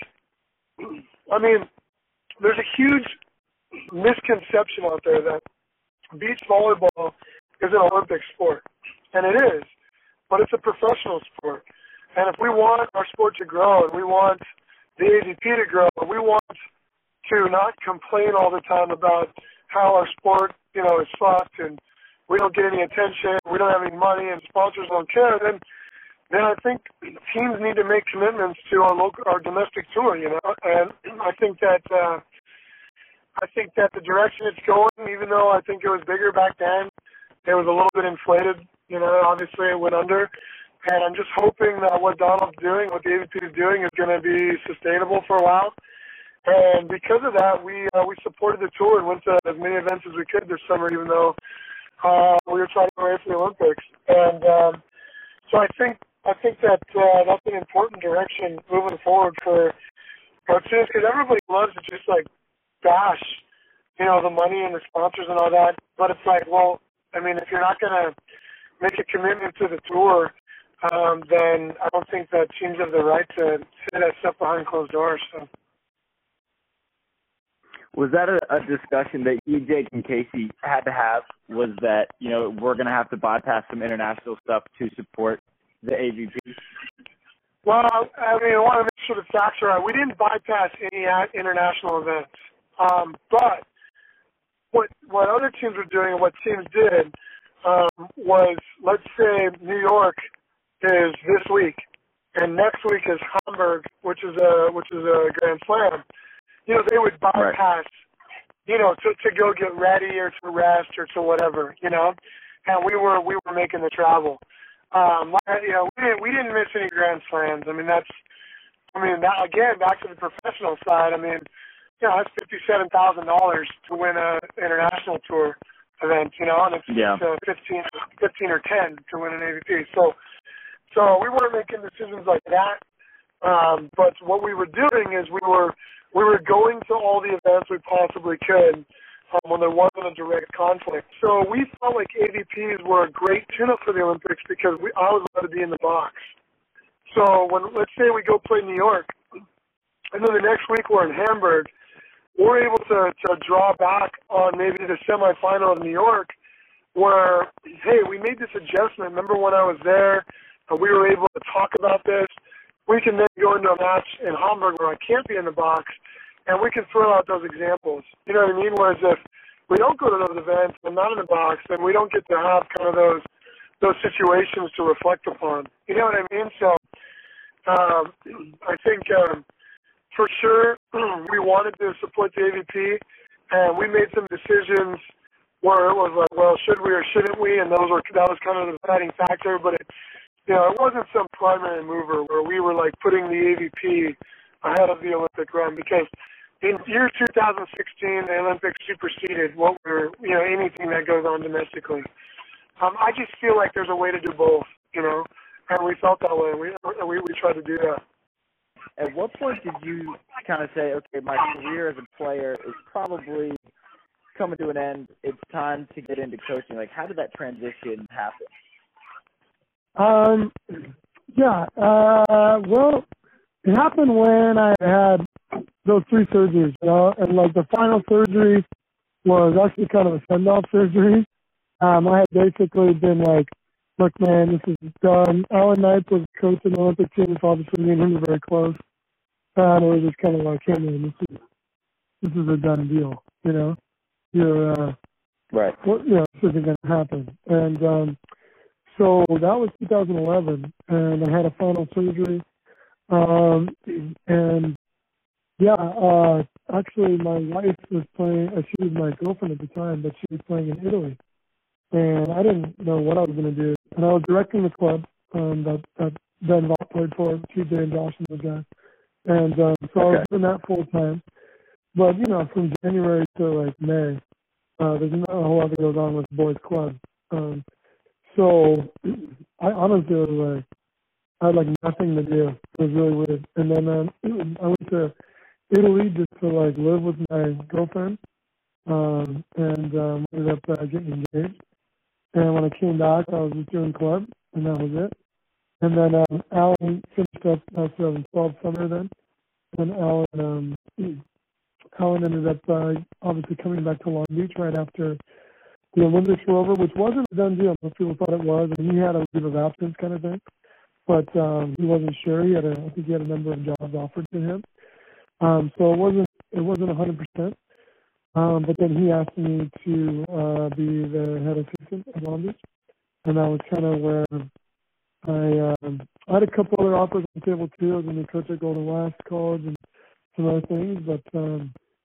I mean, there's a huge misconception out there that beach volleyball is an Olympic sport, and it is, but it's a professional sport. And if we want our sport to grow and we want the A V P to grow, we want to not complain all the time about how our sport, you know, is fucked and we don't get any attention, we don't have any money, and sponsors don't care. Then, then I think teams need to make commitments to our local, our domestic tour, you know. And I think that, uh, I think that the direction it's going, even though I think it was bigger back then, it was a little bit inflated. You know, obviously it went under. And I'm just hoping that what Donald's doing, what the A V P is doing, is going to be sustainable for a while. And because of that, we uh, we supported the tour and went to as many events as we could this summer, even though uh, we were trying to go away for the Olympics. And um, so I think I think that uh, that's an important direction moving forward for our teams, because everybody loves to just like bash, you know, the money and the sponsors and all that. But it's like, well, I mean, if you're not going to make a commitment to the tour, um, then I don't think that teams have the right to say that stuff behind closed doors. So. Was that a, a discussion that you, Jake, and Casey had to have? Was that, you know, we're going to have to bypass some international stuff to support the A V P? Well, I mean, I want to make sure the facts are right. We didn't bypass any international events. Um, but what what other teams were doing and what teams did um, was, let's say New York is this week, and next week is Hamburg, which is a which is a Grand Slam. You know, they would bypass, right. you know, to to go get ready or to rest or to whatever, you know. And we were we were making the travel. Um, you know, we didn't we didn't miss any Grand Slams. I mean, that's, I mean, that, again, back to the professional side. I mean, you know, that's fifty-seven thousand dollars to win a international tour event, you know, and it's, yeah. it's uh, fifteen, fifteen or ten to win an A V P. So, so we weren't making decisions like that. Um, but what we were doing is we were we were going to all the events we possibly could. Um, when there wasn't a direct conflict. So we felt like A V Ps were a great tune-up for the Olympics because we, I was allowed to be in the box. So when, let's say we go play New York, and then the next week we're in Hamburg, we're able to, to draw back on maybe the semifinal in New York where, hey, we made this adjustment. Remember when I was there and we were able to talk about this? We can then go into a match in Hamburg where I can't be in the box, and we can throw out those examples. You know what I mean? Whereas if we don't go to those events, I'm not in the box, then we don't get to have kind of those those situations to reflect upon. You know what I mean? So um, I think um, for sure we wanted to support the A V P, and we made some decisions where it was like, well, should we or shouldn't we? And those were that was kind of the deciding factor. But it, you know, it wasn't some primary mover where we were like putting the A V P ahead of the Olympic run, because in year two thousand sixteen, the Olympics superseded what we're, you know, anything that goes on domestically. Um, I just feel like there's a way to do both, you know, and we felt that way. We we, we tried to do that. At what point did you kind of say, okay, my career as a player is probably coming to an end. It's time to get into coaching? Like, how did that transition happen? Um, yeah, uh, well, it happened when I had those three surgeries, you know, and like the final surgery was actually kind of a send-off surgery. Um, I had basically been like, look, man, this is done. Alan Knight was coach in the Olympic team, so obviously me and him were very close. And it was just kind of like, hey, man, this is, this is a done deal, you know. You're, uh, right. Well, you know, this isn't going to happen. And um, so that was two thousand eleven, and I had a final surgery. Um, and yeah, uh, actually my wife was playing, uh, she was my girlfriend at the time, but she was playing in Italy. And I didn't know what I was going to do. And I was directing the club um, that, that Ben Vaught played for, T J and Josh and those guys. And um, so okay. I was doing that full time. But, you know, from January to like May, uh, there's not a whole lot that goes on with the boys' club. Um, so I honestly was like, I had like nothing to do. It was really weird. And then um, I went to Italy just to like live with my girlfriend, um, and um, ended up uh, getting engaged. And when I came back, I was just doing club, and that was it. And then um, Alan finished up uh, twenty twelve summer then, and Alan um, Alan ended up uh, obviously coming back to Long Beach right after the Olympics were over, which wasn't a done deal. Most people thought it was, and he had a leave of absence kind of thing. But um, he wasn't sure. He had a, I think he had a number of jobs offered to him. Um, so it wasn't, it wasn't one hundred percent. Um, but then he asked me to uh, be the head assistant at Long Beach, and that was kind of where I, um, I had a couple other offers on the table too. I was going to coach at Golden West College and some other things, but um,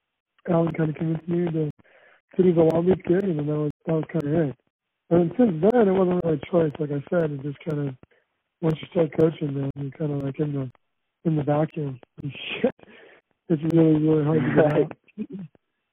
Alan kind of convinced me to to do the Long Beach gig, and then that was that was kind of it. And since then, it wasn't really a choice. Like I said, it just kind of once you start coaching, man, you're kind of like in the in the vacuum. It's really really hard to get out.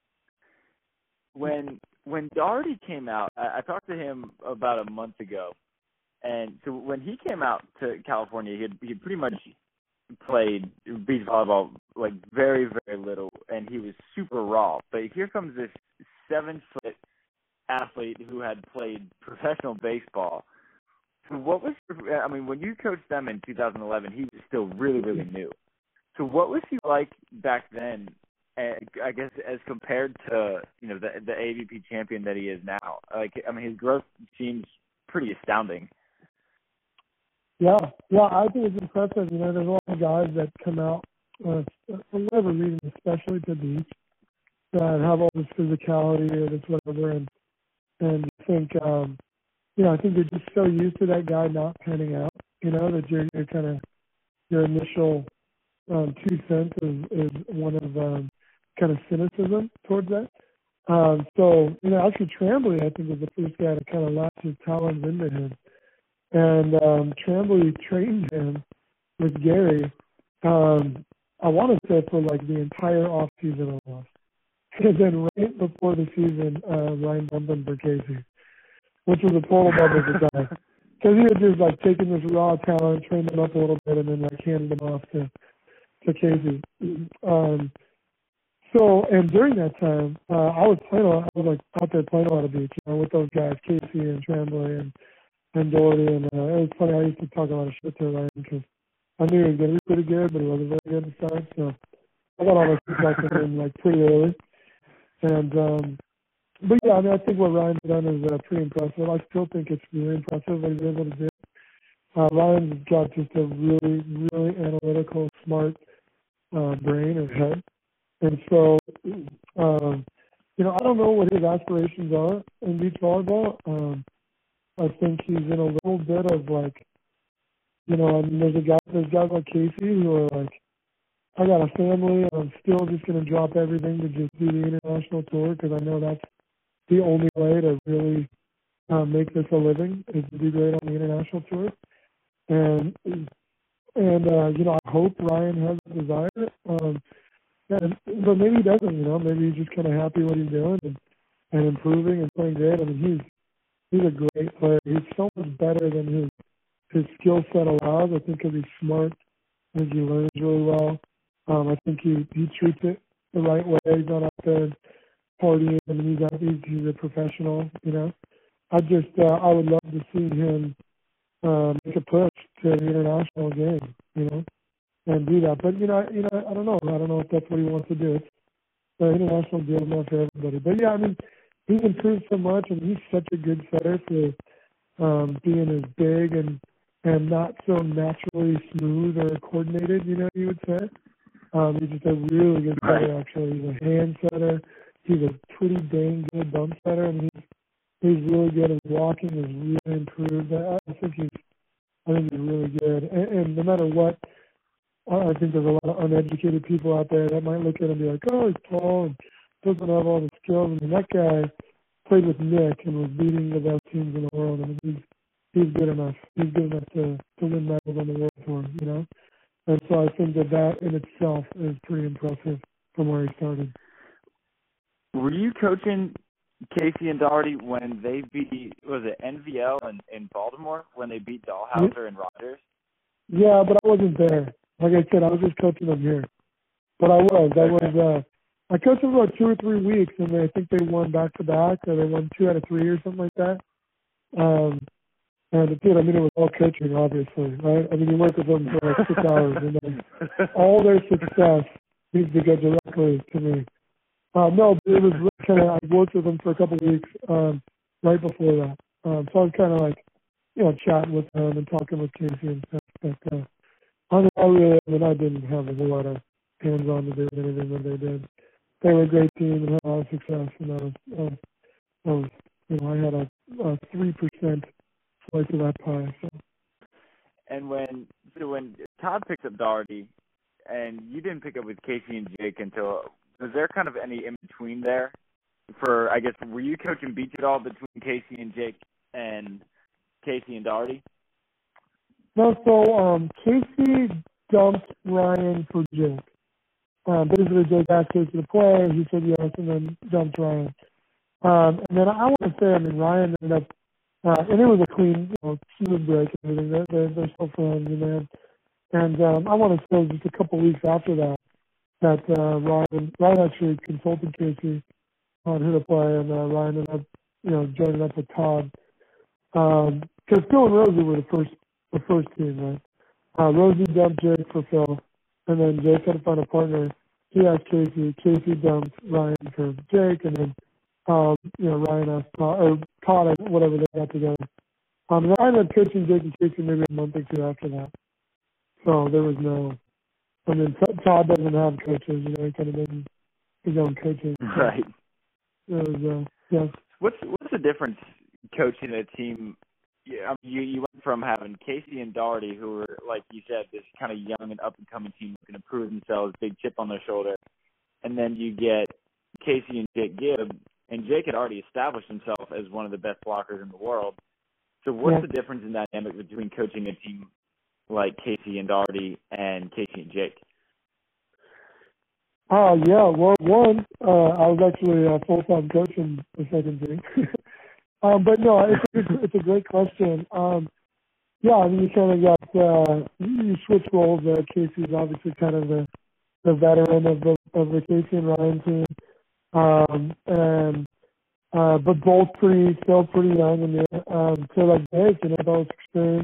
When when Daugherty came out, I, I talked to him about a month ago, and so when he came out to California, he had he had pretty much played beach volleyball like very very little, and he was super raw. But here comes this seven foot athlete who had played professional baseball. So what was I mean when you coached them in two thousand eleven, he was still really really new. So what was he like back then? I guess as compared to you know the the A V P champion that he is now, like I mean his growth seems pretty astounding. Yeah, yeah, I think it's impressive. You know, there's a lot of guys that come out uh, for whatever reason, especially to beach, that have all this physicality or this whatever, and and I think um, you know I think they're just so used to that guy not panning out. You know that your your kind of your initial um, two cents is, is one of um, kind of cynicism towards that. Um, so, you know, actually Trambly, I think, was the first guy to kind of latch his talons into him. And um, Trambly trained him with Gary, um, I want to say for like the entire off season almost. And then right before the season, uh, Ryan bumped him for Casey, which was a total bummer for guy. Because he had just like taken this raw talent, trained him up a little bit, and then like handed him off to, to Casey. Um, So, and during that time, uh, I was playing a lot, I was like out there playing a lot of beach, you know, with those guys, Casey and Tremblay and, and Daugherty. And uh, it was funny, I used to talk a lot of shit to Ryan because I knew he was going to be pretty good, but he wasn't very good at the start. So I got all my feedback from him like pretty early. And, um, but yeah, I mean, I think what Ryan's done is uh, pretty impressive. I still think it's really impressive what he's able to do. Uh, Ryan's got just a really, really analytical, smart uh, brain or head. And so, um, you know, I don't know what his aspirations are in beach volleyball. Um, I think he's in a little bit of like, you know, I mean, there's a guy, there's guys like Casey who are like, I got a family and I'm still just going to drop everything to just do the international tour because I know that's the only way to really uh, make this a living is to do great on the international tour. And, and uh, you know, I hope Ryan has a desire. Um, And, but maybe he doesn't, you know. Maybe he's just kind of happy what he's doing and, and improving and playing great. I mean, he's he's a great player. He's so much better than his his skill set allows. I think because he's smart, I think he learns really well. Um, I think he, he treats it the right way. He's not out there partying. I mean, he's out, he's, he's a professional, you know. I just uh, I would love to see him um, make a push to the international game, you know. And do that, but you know, you know, I don't know. I don't know if that's what he wants to do. It's the international deal is not for everybody, but yeah, I mean, he's improved so much, and he's such a good setter for um, being as big and and not so naturally smooth or coordinated. You know, you would say. Um, he's just a really good setter. Actually, he's a hand setter. He's a pretty dang good bump setter, and he's he's really good. His walking is really improved. I, I think he's I think he's really good, and, and no matter what. I think there's a lot of uneducated people out there that might look at him and be like, oh, he's tall and doesn't have all the skills. I mean, that guy played with Nick and was beating the best teams in the world. I mean, he's, he's good enough. He's good enough to, to win medals on the World Tour, you know? And so I think that that in itself is pretty impressive from where he started. Were you coaching Casey and Daugherty when they beat, was it N V L in, in Baltimore, when they beat Dahlhauser and Rogers? Yeah, but I wasn't there. Like I said, I was just coaching them here. But I was. I was. Uh, I coached them for about two or three weeks, and I think they won back to back, or they won two out of three or something like that. Um, and it did. I mean, it was all coaching, obviously, right? I mean, you work with them for like six hours, and then all their success needs to go directly to me. Uh, no, but it was really kind of. I worked with them for a couple of weeks um, right before that, um, so I was kind of like, you know, chatting with them and talking with Casey and stuff. But, uh, I mean, I really, I mean, I didn't have a whole lot of hands-on to do with anything that they did. They were a great team and had a lot of success, and I was, uh, I was you know, I had a, a three percent slice of that pie. So. And when, so when Todd picked up Daugherty, and you didn't pick up with Casey and Jake until Was there kind of any in between there? For I guess were you coaching beach at all between Casey and Jake and Casey and Daugherty? No, so um, Casey dumped Ryan for Jake. Um, basically, Jake asked Casey to play. He said yes, and then dumped Ryan. Um, and then I want to say, I mean, Ryan ended up, uh, and it was a clean, you know, smooth break and everything. They're, they're, they're still friends, you know. And um, I want to say just a couple weeks after that, that uh, Ryan, Ryan actually consulted Casey on who to play, and uh, Ryan ended up, you know, joining up with Todd. Because um, Phil and Rosie were the first, the first team, right? Uh, Rosie dumped Jake for Phil, and then Jake had to find a partner. He asked Casey. Casey dumped Ryan for Jake, and then um, you know Ryan asked Todd, or Todd, whatever they got together. Um, and I ended up coaching Jake and Casey maybe a month or two after that. So there was no. I mean, Todd doesn't have coaches. You know, he kind of did his own coaches. Right. It was, uh, yeah. What's what's the difference coaching a team? Yeah, you you went from having Casey and Daugherty, who were, like you said, this kind of young and up and coming team who can improve themselves, big chip on their shoulder, and then you get Casey and Jake Gibb, and Jake had already established himself as one of the best blockers in the world. So what's Yeah. the difference in dynamic between coaching a team like Casey and Daugherty and Casey and Jake? Oh, yeah. Well, one, uh, I was actually a full-time coach in the second team. um, but, no, it's, it's, it's a great question. Um, yeah, I mean, you kind of got, uh, you switch roles. Uh, Casey's obviously kind of the, the veteran of the, of the Casey and Ryan team. Um, and, uh, but both pretty, still pretty young. And, um, so, like, Jake, you know, both experience.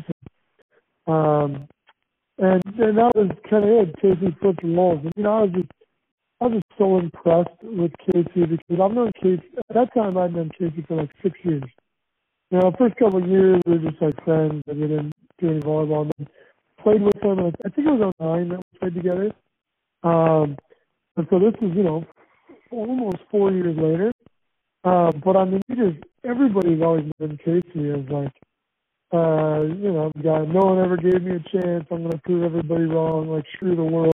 Um, and, and that was kind of it. Casey switched roles. And, you know, I was just, I was just so impressed with Casey because I've known Casey, at that time I'd known Casey for like six years. You know, the first couple of years we were just like friends and we didn't do any volleyball. And then played with him, and I think it was oh nine that we played together. Um, and so this is, you know, almost four years later. Uh, but I mean, we just, everybody's always known Casey as like, uh, you know, guy, no one ever gave me a chance. I'm going to prove everybody wrong, like screw the world.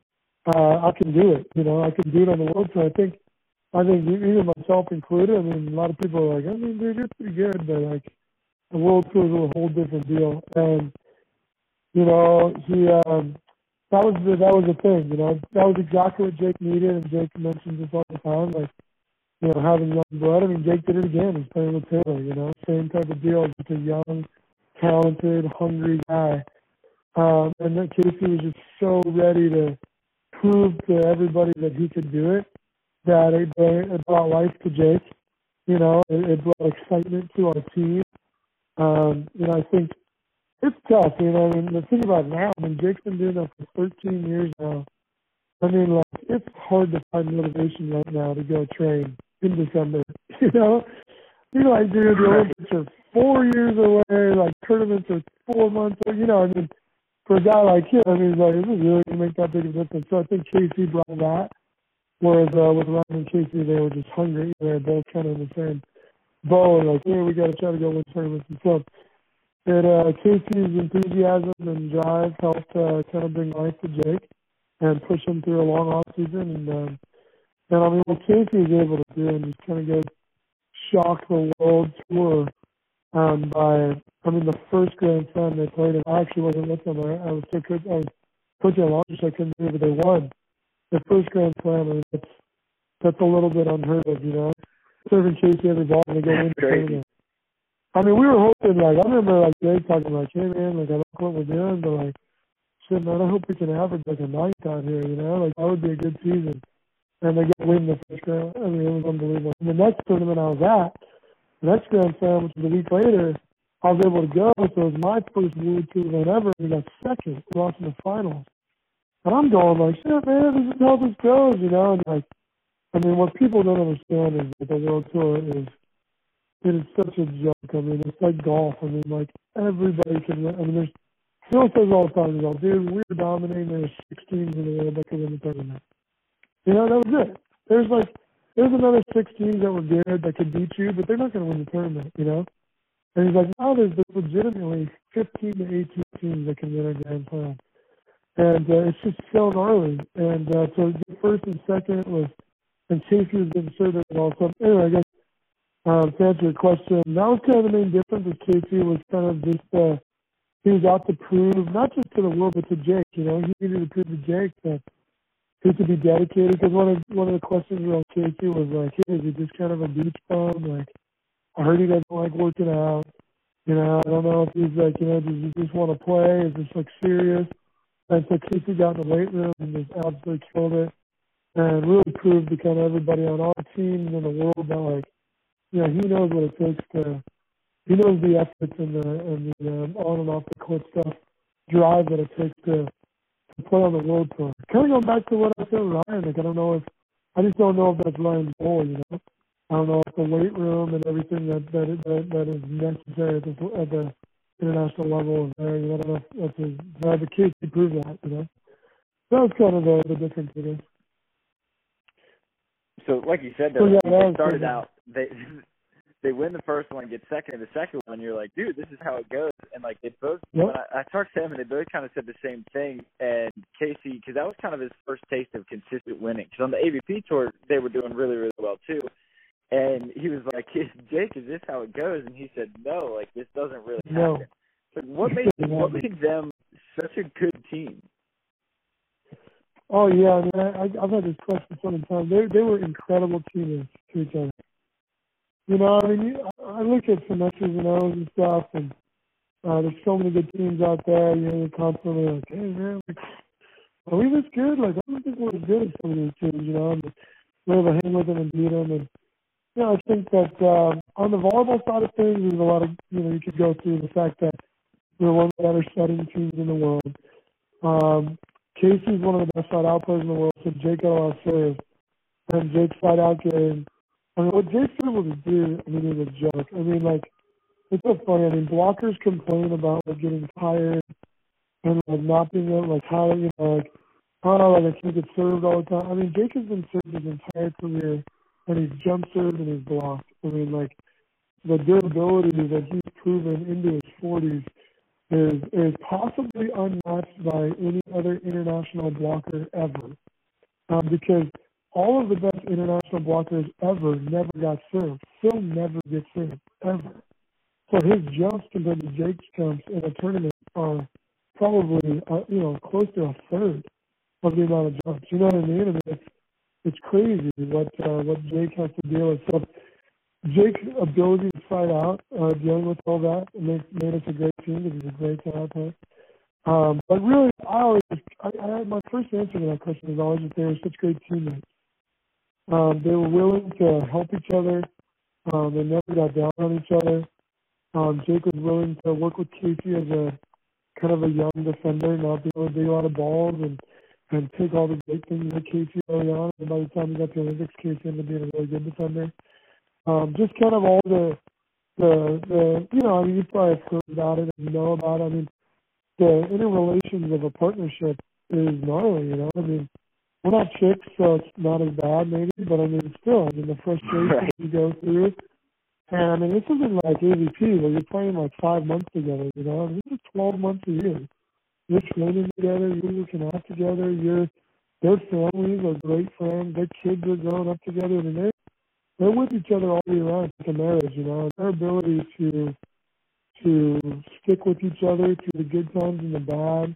Uh, I can do it, you know, I can do it on the world tour. I think, I think even myself included, I mean, a lot of people are like, I mean, dude, you're pretty good, but like, the world tour is a whole different deal. And, you know, he, um, that was the, that was the thing, you know, that was exactly what Jake needed, and Jake mentions this all the time, like, you know, having young blood. I mean, Jake did it again. He's playing with Taylor, you know, same type of deal, just a young, talented, hungry guy. Um, and that Casey was just so ready to prove to everybody that he could do it, that it, it brought life to Jake. You know, it, it brought excitement to our team. Um, you know, I think it's tough. You know, I mean, the thing about it now, I mean, Jake's been doing that for thirteen years now. I mean, like, it's hard to find motivation right now to go train in December. You know, you know, like, dude, the Olympics are four years away. Like, tournaments are four months away. You know, I mean, for a guy like him, I mean, like, this is really going to make that big of a difference. So I think Casey brought that, whereas uh, with Ryan and Casey, they were just hungry. They were both kind of in the same boat, like, hey, we got to try to go win tournaments. And so it, uh, Casey's enthusiasm and drive helped uh, kind of bring life to Jake and push him through a long off season. And, um, and I mean, what Casey was able to do and just kind of go shock the world tour um, by, I mean, the first Grand Slam they played, and I actually wasn't with them. I, I was so coach, I was coaching at Longbeach, so I couldn't believe it. They won the first Grand Slam. I mean, that's that's a little bit unheard of, you know. Serving Casey every ball and they go in the tournament. I mean, we were hoping, like, I remember, like, Dave talking like, hey, man, like, I like what we're doing, but, like, shit, man, I hope we can average, like, a ninth out here, you know? Like, that would be a good season. And they get to win the first Grand. I mean, it was unbelievable. And the next tournament I was at, the next Grand Slam, which was a week later, I was able to go, so it was my first World Tour event ever, and we got second, lost in the finals. And I'm going like, shit, man, this is how this goes, you know? And, like, I mean, what people don't understand is that the World Tour is, it is such a joke. I mean, it's like golf. I mean, like, everybody can win. I mean, there's, Phil says all the time, you know, dude, we're dominating, there's six teams in the world that can win the tournament. You know, that was it. There's like, there's another six teams that were good that could beat you, but they're not going to win the tournament, you know? And he's like, no, there's, there's legitimately fifteen to eighteen teams that can win a Grand Slam. And uh, it's just so gnarly. And uh, so the first and second was and Casey was getting served as well. So anyway, I guess um, to answer your question, that was kind of the main difference. With Casey was kind of just uh, he was out to prove not just to the world but to Jake. You know, he needed to prove to Jake that he could be dedicated. Because one of one of the questions around Casey was like, "Hey, is he just kind of a beach bum? Like, I heard he doesn't like working out. You know, I don't know if he's like, you know, does he just want to play? Is this like serious?" And so Casey got in the weight room and just absolutely killed it, and really proved to kind of everybody on our team and in the world that, like, you know, he knows what it takes to, he knows the efforts and the, and the um, on and off the court stuff, drive that it takes to, to play on the world tour. Kind of going back to what I said with Ryan, like, I don't know if, I just don't know if that's Ryan's goal, you know. I don't know if the weight room and everything that that that, that is necessary at the, at the international level is there. You know, I don't know if that's his, uh, the case to prove that, you know. That was kind of the, the difference it is. So, like you said, So, though, yeah, they that was started pretty- out, they they win the first one, get second in the second one, you're like, dude, this is how it goes. And, like, they both, Yep. when I, I talked to them, and they both kind of said the same thing. And Casey, because that was kind of his first taste of consistent winning. Because on the A V P tour, they were doing really, really well, too. And he was like, Jake, is this how it goes? And he said, no, like, this doesn't really No. happen. So what made, what made them such a good team? Oh, yeah. I mean, I, I've had this question so many times. They, they were incredible teammates to each other. You know, I mean, you, I look at some X's and O's and stuff, and uh, there's so many good teams out there. You know, you're constantly like, hey, man, like, are we this good? Like, I don't think we're as good as some of these teams, you know. And we're able to hang with them and beat them. And, you know, I think that uh, on the volleyball side of things, there's a lot of, you know, you could go through the fact that we're one of the better setting teams in the world. Um, Casey's one of the best side-out players in the world, so Jake got a lot of serves. And Jake's side-out game, I mean, what Jake's able to do, I mean, is a joke. I mean, like, it's so funny. I mean, blockers complain about, like, getting tired and, like, not being able, like, how, you know, like, oh, like, I can't get served all the time. I mean, Jake has been served his entire career, and he's jump served and he's blocked. I mean, like, the durability that he's proven into his forties is is possibly unmatched by any other international blocker ever. Um, because all of the best international blockers ever never got served. Phil never gets served, ever. So his jumps compared to Jake's jumps in a tournament are probably, uh, you know, close to a third of the amount of jumps. You know what I mean? I mean, it's, it's crazy what uh, what Jake has to deal with. So Jake's ability to fight out, uh, dealing with all that, made, made us a great team because he's a great talent player. Um, but really, I always, I, I, my first answer to that question is always that they were such great teammates. Um, they were willing to help each other. Um, they never got down on each other. Um, Jake was willing to work with Casey as a kind of a young defender, not be able to dig a lot of balls and, and take all the great things with Casey early on. And by the time he got to the Olympics, Casey ended up being a really good defender. Um, just kind of all the, the, the, you know, I mean, you probably have heard about it and you know about it. I mean, the interrelations of a partnership is gnarly, you know. I mean, we're not chicks, so it's not as bad maybe, but I mean, still, I mean, the frustration Right. you go through. And I mean, this isn't like A V P where you're playing like five months together, you know. I mean, this is twelve months a year. You're training together, you're working out together, you're, their families are great friends, their kids are growing up together, and they're, they're with each other all year round. It's like a marriage, you know. Their ability to to stick with each other through the good times and the bad.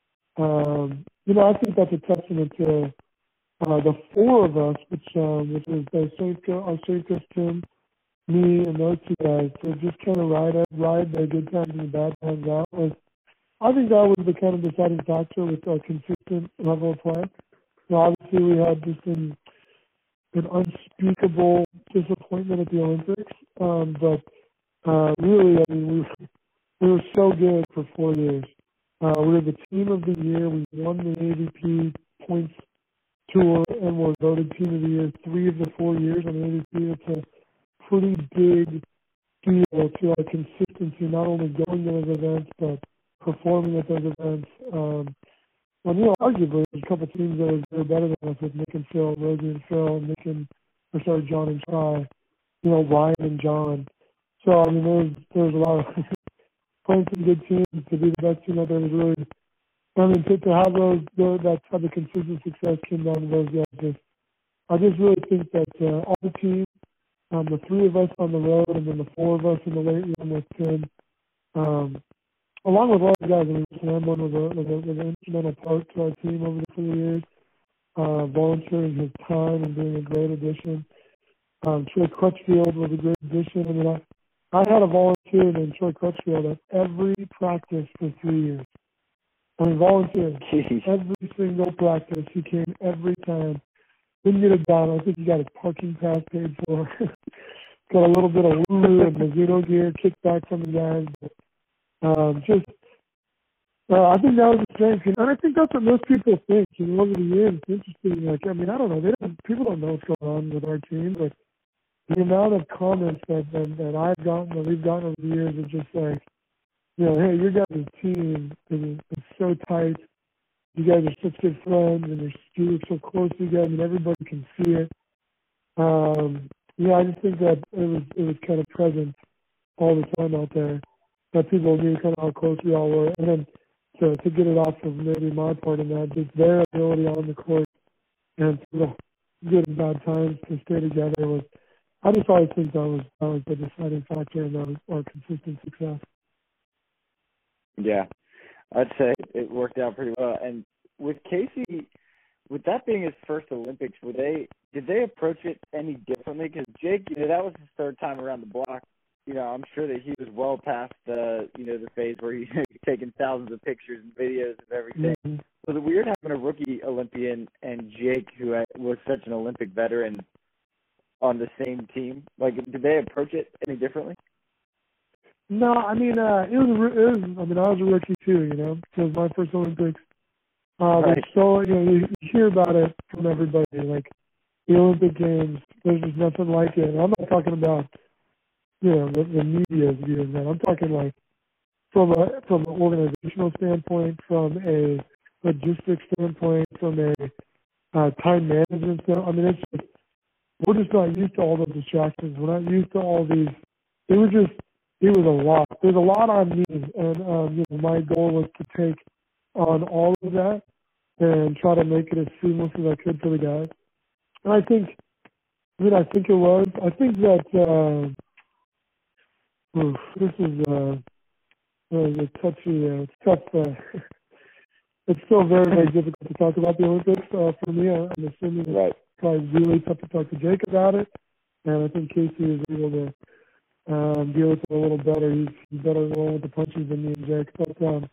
Um, you know, I think that's a testament to uh, the four of us, which um, which is the Safe our Safe Coast team, me, and those two guys, to just kind of ride up, ride the good times and the bad times out. Was, I think that was the kind of deciding factor with a consistent level of play. You know, obviously, we had just an, an unspeakable disappointment at the Olympics, um, but uh, really, I mean, we we were so good for four years. Uh, we were the team of the year. We won the A V P points tour and were voted team of the year three of the four years on the A V P. It's a pretty big deal to our consistency, not only going to those events, but performing at those events. Um, and, you know, arguably, there's a couple of teams that are, that are better than us with Nick and Phil, Rosie and Phil, Nick and, or sorry, John and Try, you know, Ryan and John. So, I mean, there's, there's a lot of playing some good teams to be the best team out there was really, I mean, to, to have those, the, that type of consistent success came down to those guys. Just, I just really think that uh, all the team, um, the three of us on the road, and then the four of us in the weight room with Tim, um, along with all the guys. I mean, Sam was a was, a, was an instrumental part to our team over the four years, uh, volunteering his time and being a great addition. Um, Troy Crutchfield was a great addition. I mean, I, I had a volunteer named Troy Crutchfield at every practice for three years. I mean, volunteering. Jeez. Every single practice, he came every time. Didn't get it done. I think he got his parking pass paid for. Got a little bit of Lulu and Mizuno gear kicked back from the guys. But, um, just, uh, I think that was the strength. And I think that's what most people think. You know, over the years, it's interesting. Like, I mean, I don't know. They don't, people don't know what's going on with our team, but the amount of comments that, that, that I've gotten, that we've gotten over the years, is just like, you know, hey, your guys' team is, is so tight. You guys are such good friends, and you're, you're so close together, and everybody can see it. Um, yeah, I just think that it was it was kind of present all the time out there, that people knew kind of how close we all were. And then to, to get it off of maybe my part in that, just their ability on the court and through the good and bad times to stay together was, I just always think that was, that was the deciding factor in our, our consistent success. Yeah, I'd say it worked out pretty well. And with Casey, with that being his first Olympics, were they did they approach it any differently? Because Jake, you know, that was his third time around the block. You know, I'm sure that he was well past the you know the phase where he's taking thousands of pictures and videos of everything. Mm-hmm. Was it weird having a rookie Olympian and Jake, who was such an Olympic veteran, on the same team? Like, did they approach it any differently? No, I mean, uh, it was, it was, I mean, I was a rookie too, you know, it was my first Olympics. Uh, right. but so, you know, you hear about it from everybody, like, the Olympic Games, there's just nothing like it. And I'm not talking about, you know, the, the media's view of that. I'm talking, like, from a, from an organizational standpoint, from a logistics standpoint, from a uh, time management standpoint. I mean, it's just, we're just not used to all those distractions. We're not used to all these, it was just, it was a lot. There's a lot on me, and um, you know, my goal was to take on all of that and try to make it as seamless as I could for the guys. And I think, I mean, I think it was. I think that uh, oof, this is uh, uh, a touchy, uh, it's tough. Uh, it's still very, very difficult to talk about the Olympics uh, for me. I'm assuming it's right. probably really tough to talk to Jake about it, and I think Casey is able to Um, deal with it a little better. He's, he's better rolling with the punches than me and Jake. But um,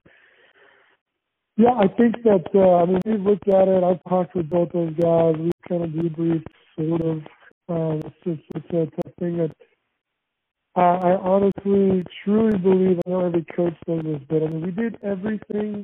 yeah, I think that uh, I mean we've looked at it. I've talked with both those guys. We've kind of debriefed, sort of. Um, it's just it's a tough thing that I, I honestly, truly believe. I know every coach says this, but I mean we did everything.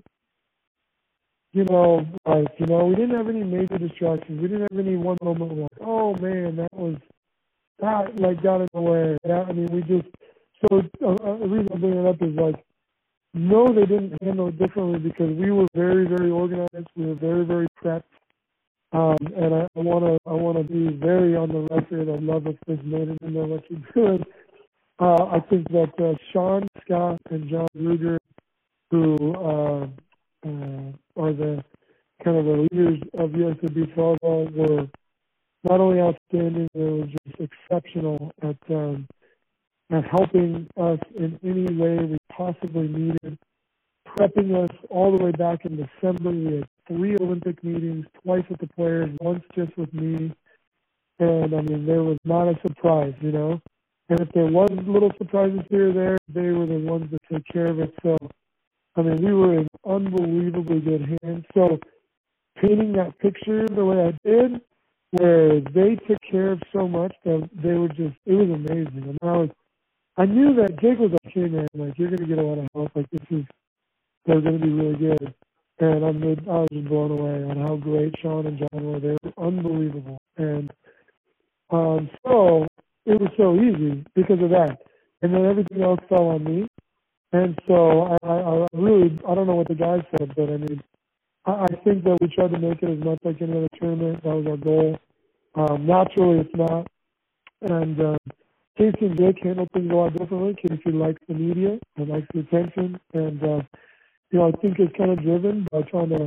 You know, like you know, we didn't have any major distractions. We didn't have any one moment like, oh man, that was. That like got in the way. That, I mean, we just so uh, uh, the reason I'm bringing it up is like, no, they didn't handle it differently because we were very, very organized. We were very, very prepped, um, and I want to, I want to be very on the record. I'd love if this made it in there what you good. Uh, I think that uh, Sean Scott and John Ruger, who uh, uh, are the kind of the leaders of U S A Beach Volleyball, were not only outstanding, they were just exceptional at um, at helping us in any way we possibly needed, prepping us all the way back in December. We had three Olympic meetings, twice with the players, once just with me. And, I mean, there was not a surprise, you know. And if there was little surprises here or there, they were the ones that took care of it. So, I mean, we were in unbelievably good hands. So, painting that picture the way I did, where they took care of so much that they were just, it was amazing. And I was, I knew that Jake was like, hey man, like you're going to get a lot of help. Like this is, they're going to be really good. And I'm, I was just blown away on how great Sean and John were. They were unbelievable. And um, so it was so easy because of that. And then everything else fell on me. And so I, I, I really, I don't know what the guys said, but I mean, I think that we tried to make it as much like any other tournament. That was our goal. Um, naturally, it's not. And uh, Casey and Jake handle things a lot differently. Casey likes the media and likes the attention. And, uh, you know, I think it's kind of driven by trying to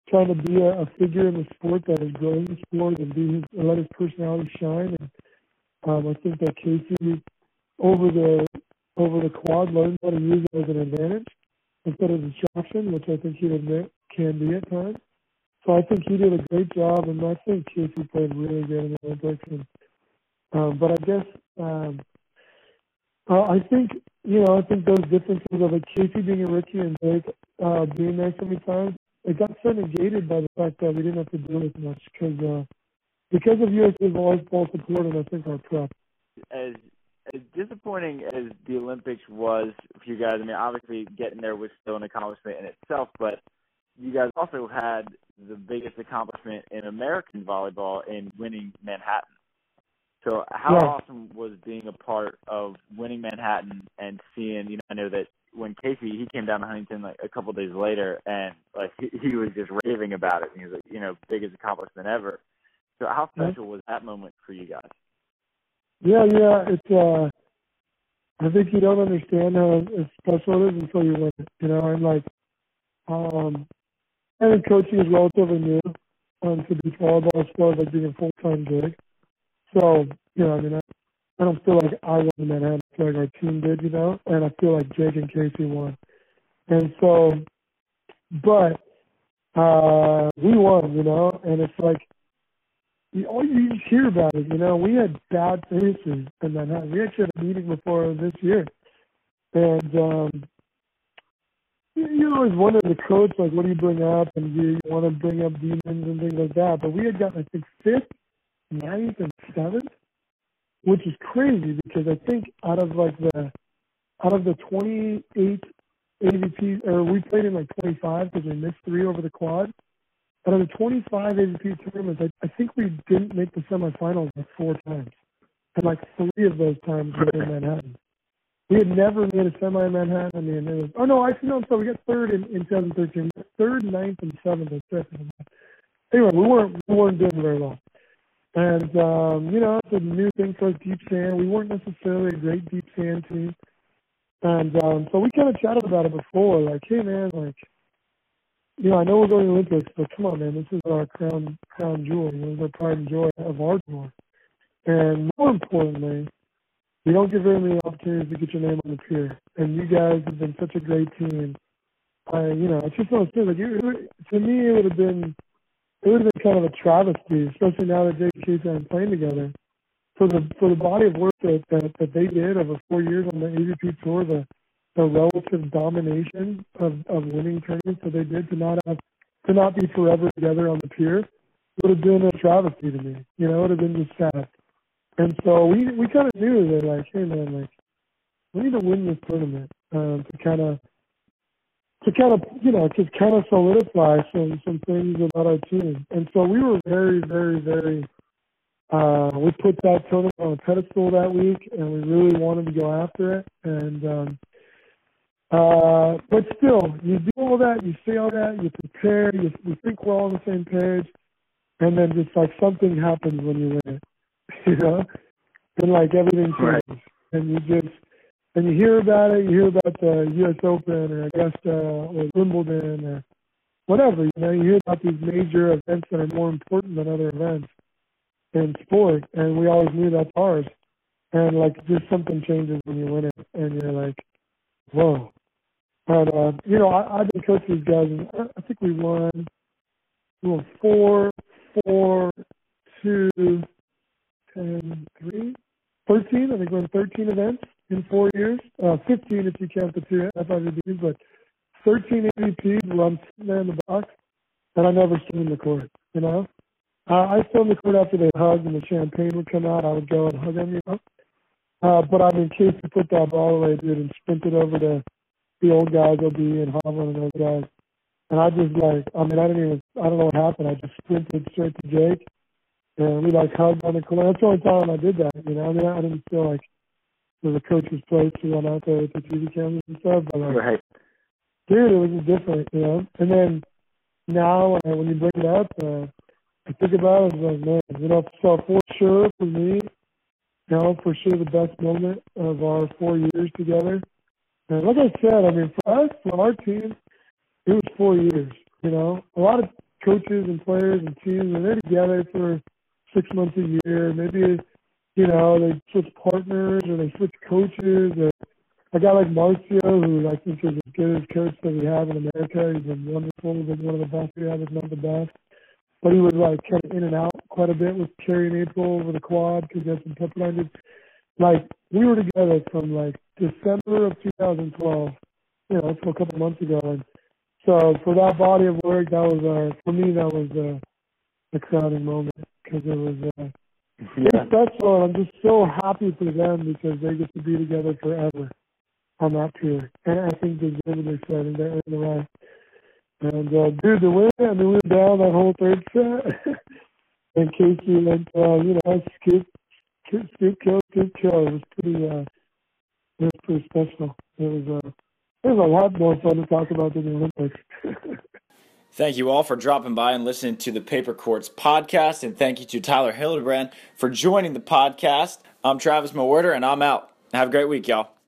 trying to be a, a figure in the sport that is growing the sport and be his, and let his personality shine. And um, I think that Casey over the over the quad learned how to use it as an advantage instead of distraction, which I think he'd admit can be at times. So I think he did a great job, and I think Casey played really good in the Olympics. And, um, but I guess um, uh, I think you know I think those differences of like Casey being a rookie and Jake uh, being there so many times, it got so negated by the fact that we didn't have to do as much because uh, because of U S A's volleyball support and I think our prep. As as disappointing as the Olympics was for you guys, I mean, obviously getting there was still an accomplishment in itself, but you guys also had the biggest accomplishment in American volleyball in winning Manhattan. So how yeah. awesome was being a part of winning Manhattan and seeing, you know, I know that when Casey, he came down to Huntington like a couple of days later and like he, he was just raving about it. And he was like, you know, biggest accomplishment ever. So how special yeah. was that moment for you guys? Yeah, yeah, it's, uh, I think you don't understand how special it is until you win it, you know, and like, um, I think coaching is relatively new, um, to be volleyball as far as like being a full-time gig. So, you know, I mean, I, I don't feel like I won in Manhattan, I feel like our team did, you know, and I feel like Jake and Casey won. And so, but, uh, we won, you know, and it's like, You, all you just hear about it, you know. We had bad finishes in Manhattan. We actually had a meeting before this year, and um, you, you always wonder the coach, like, what do you bring up, and do you want to bring up demons and things like that. But we had gotten, I think, fifth, ninth, and seventh, which is crazy because I think out of like the out of the twenty-eight A V Ps, or we played in like twenty-five because we missed three over the quad. Out of the twenty-five A V P tournaments, I, I think we didn't make the semifinals like four times. And like three of those times were in Manhattan. We had never made a semi in Manhattan. I mean, it was, oh no, actually no, so we got third in, in twenty thirteen. Third, ninth, and seventh and fifth. Anyway, we weren't, we weren't doing very well. And, um, you know, it's a new thing for us, deep sand. We weren't necessarily a great deep sand team. And um, so we kind of chatted about it before, like, hey man, like, you know, I know we're going to the Olympics, but come on, man, this is our crown crown jewel. You know, this is our pride and joy of our tour. And more importantly, you don't get very many opportunities to get your name on the pier. And you guys have been such a great team. I, you know, it's just one of those things. Like, you, to me, it would have been, it would have been kind of a travesty, especially now that Jake and Casey aren't playing together. For the for the body of work that, that that they did over four years on the A V P tour, the the relative domination of, of winning tournaments that they did to not have to not be forever together on the pier would have been a travesty to me. You know, it would have been just sad. And so we we kind of knew that, like, hey man, like, we need to win this tournament um, to kind of to kind of you know to kind of solidify some some things about our team. And so we were very very very. Uh, we put that tournament on a pedestal that week, and we really wanted to go after it. And um, Uh, but still, you do all that, you say all that, you prepare, you, you think we're all on the same page, and then just like something happens when you win it, you know? And like everything changes. Right. And you just, and you hear about it, you hear about the U S Open or Augusta or Wimbledon or whatever, you know, you hear about these major events that are more important than other events in sport, and we always knew that's ours. And like just something changes when you win it, and you're like, whoa. And, uh, you know, I, I've been coaching these guys, and I, I think we won, we won four, four, two, ten, three, thirteen. I think we won thirteen events in four years. Uh, fifteen if you count the two F I V Bs, but thirteen A V Ps where I'm sitting there in the box, and I never stood in the court, you know? Uh, I stood in the court after they hugged and the champagne would come out. I would go and hug them, you know? Uh, but I mean, Casey put that ball away, dude, and sprinted over to the old guys, O B and Hovland and those guys. And I just like, I mean, I didn't even, I don't know what happened. I just sprinted straight to Jake, and we like hugged on the corner. That's the only time I did that, you know? I mean, I didn't feel like it was a coach's place to run out there with the T V cameras and stuff. But like, right. Dude, it was just different, you know? And then now, uh, when you bring it up, uh, I think about it, I was like, man, you know, so for sure, for me, you know, for sure the best moment of our four years together. And like I said, I mean, for us, for our team, it was four years, you know. A lot of coaches and players and teams, and they're together for six months a year. Maybe, you know, they switch partners or they switch coaches. Or a guy like Marcio, who I think is as good as coach that we have in America. He's been wonderful. He's been one of the best we have, if not the best. But he was like kind of in and out quite a bit with Kerry and April over the quad because he had some pepperoni. Like, we were together from like December of two thousand twelve, you know, so a couple months ago. And so for that body of work, that was, uh, for me, that was uh, a crowning moment because it was uh, yeah. special. And I'm just so happy for them because they get to be together forever on that tour. And I think they're deservedly so. I think they're in the right. And, uh, dude, the win, I mean, we were down that whole third set. And Casey went, uh, you know, scoop, scoop, scoop, kill, scoop, kill. It was pretty, uh, it was pretty special. It was, uh, it was a lot more fun to talk about than the Olympics. Thank you all for dropping by and listening to the Paper Courts podcast. And thank you to Tyler Hildebrand for joining the podcast. I'm Travis Mawerder, and I'm out. Have a great week, y'all.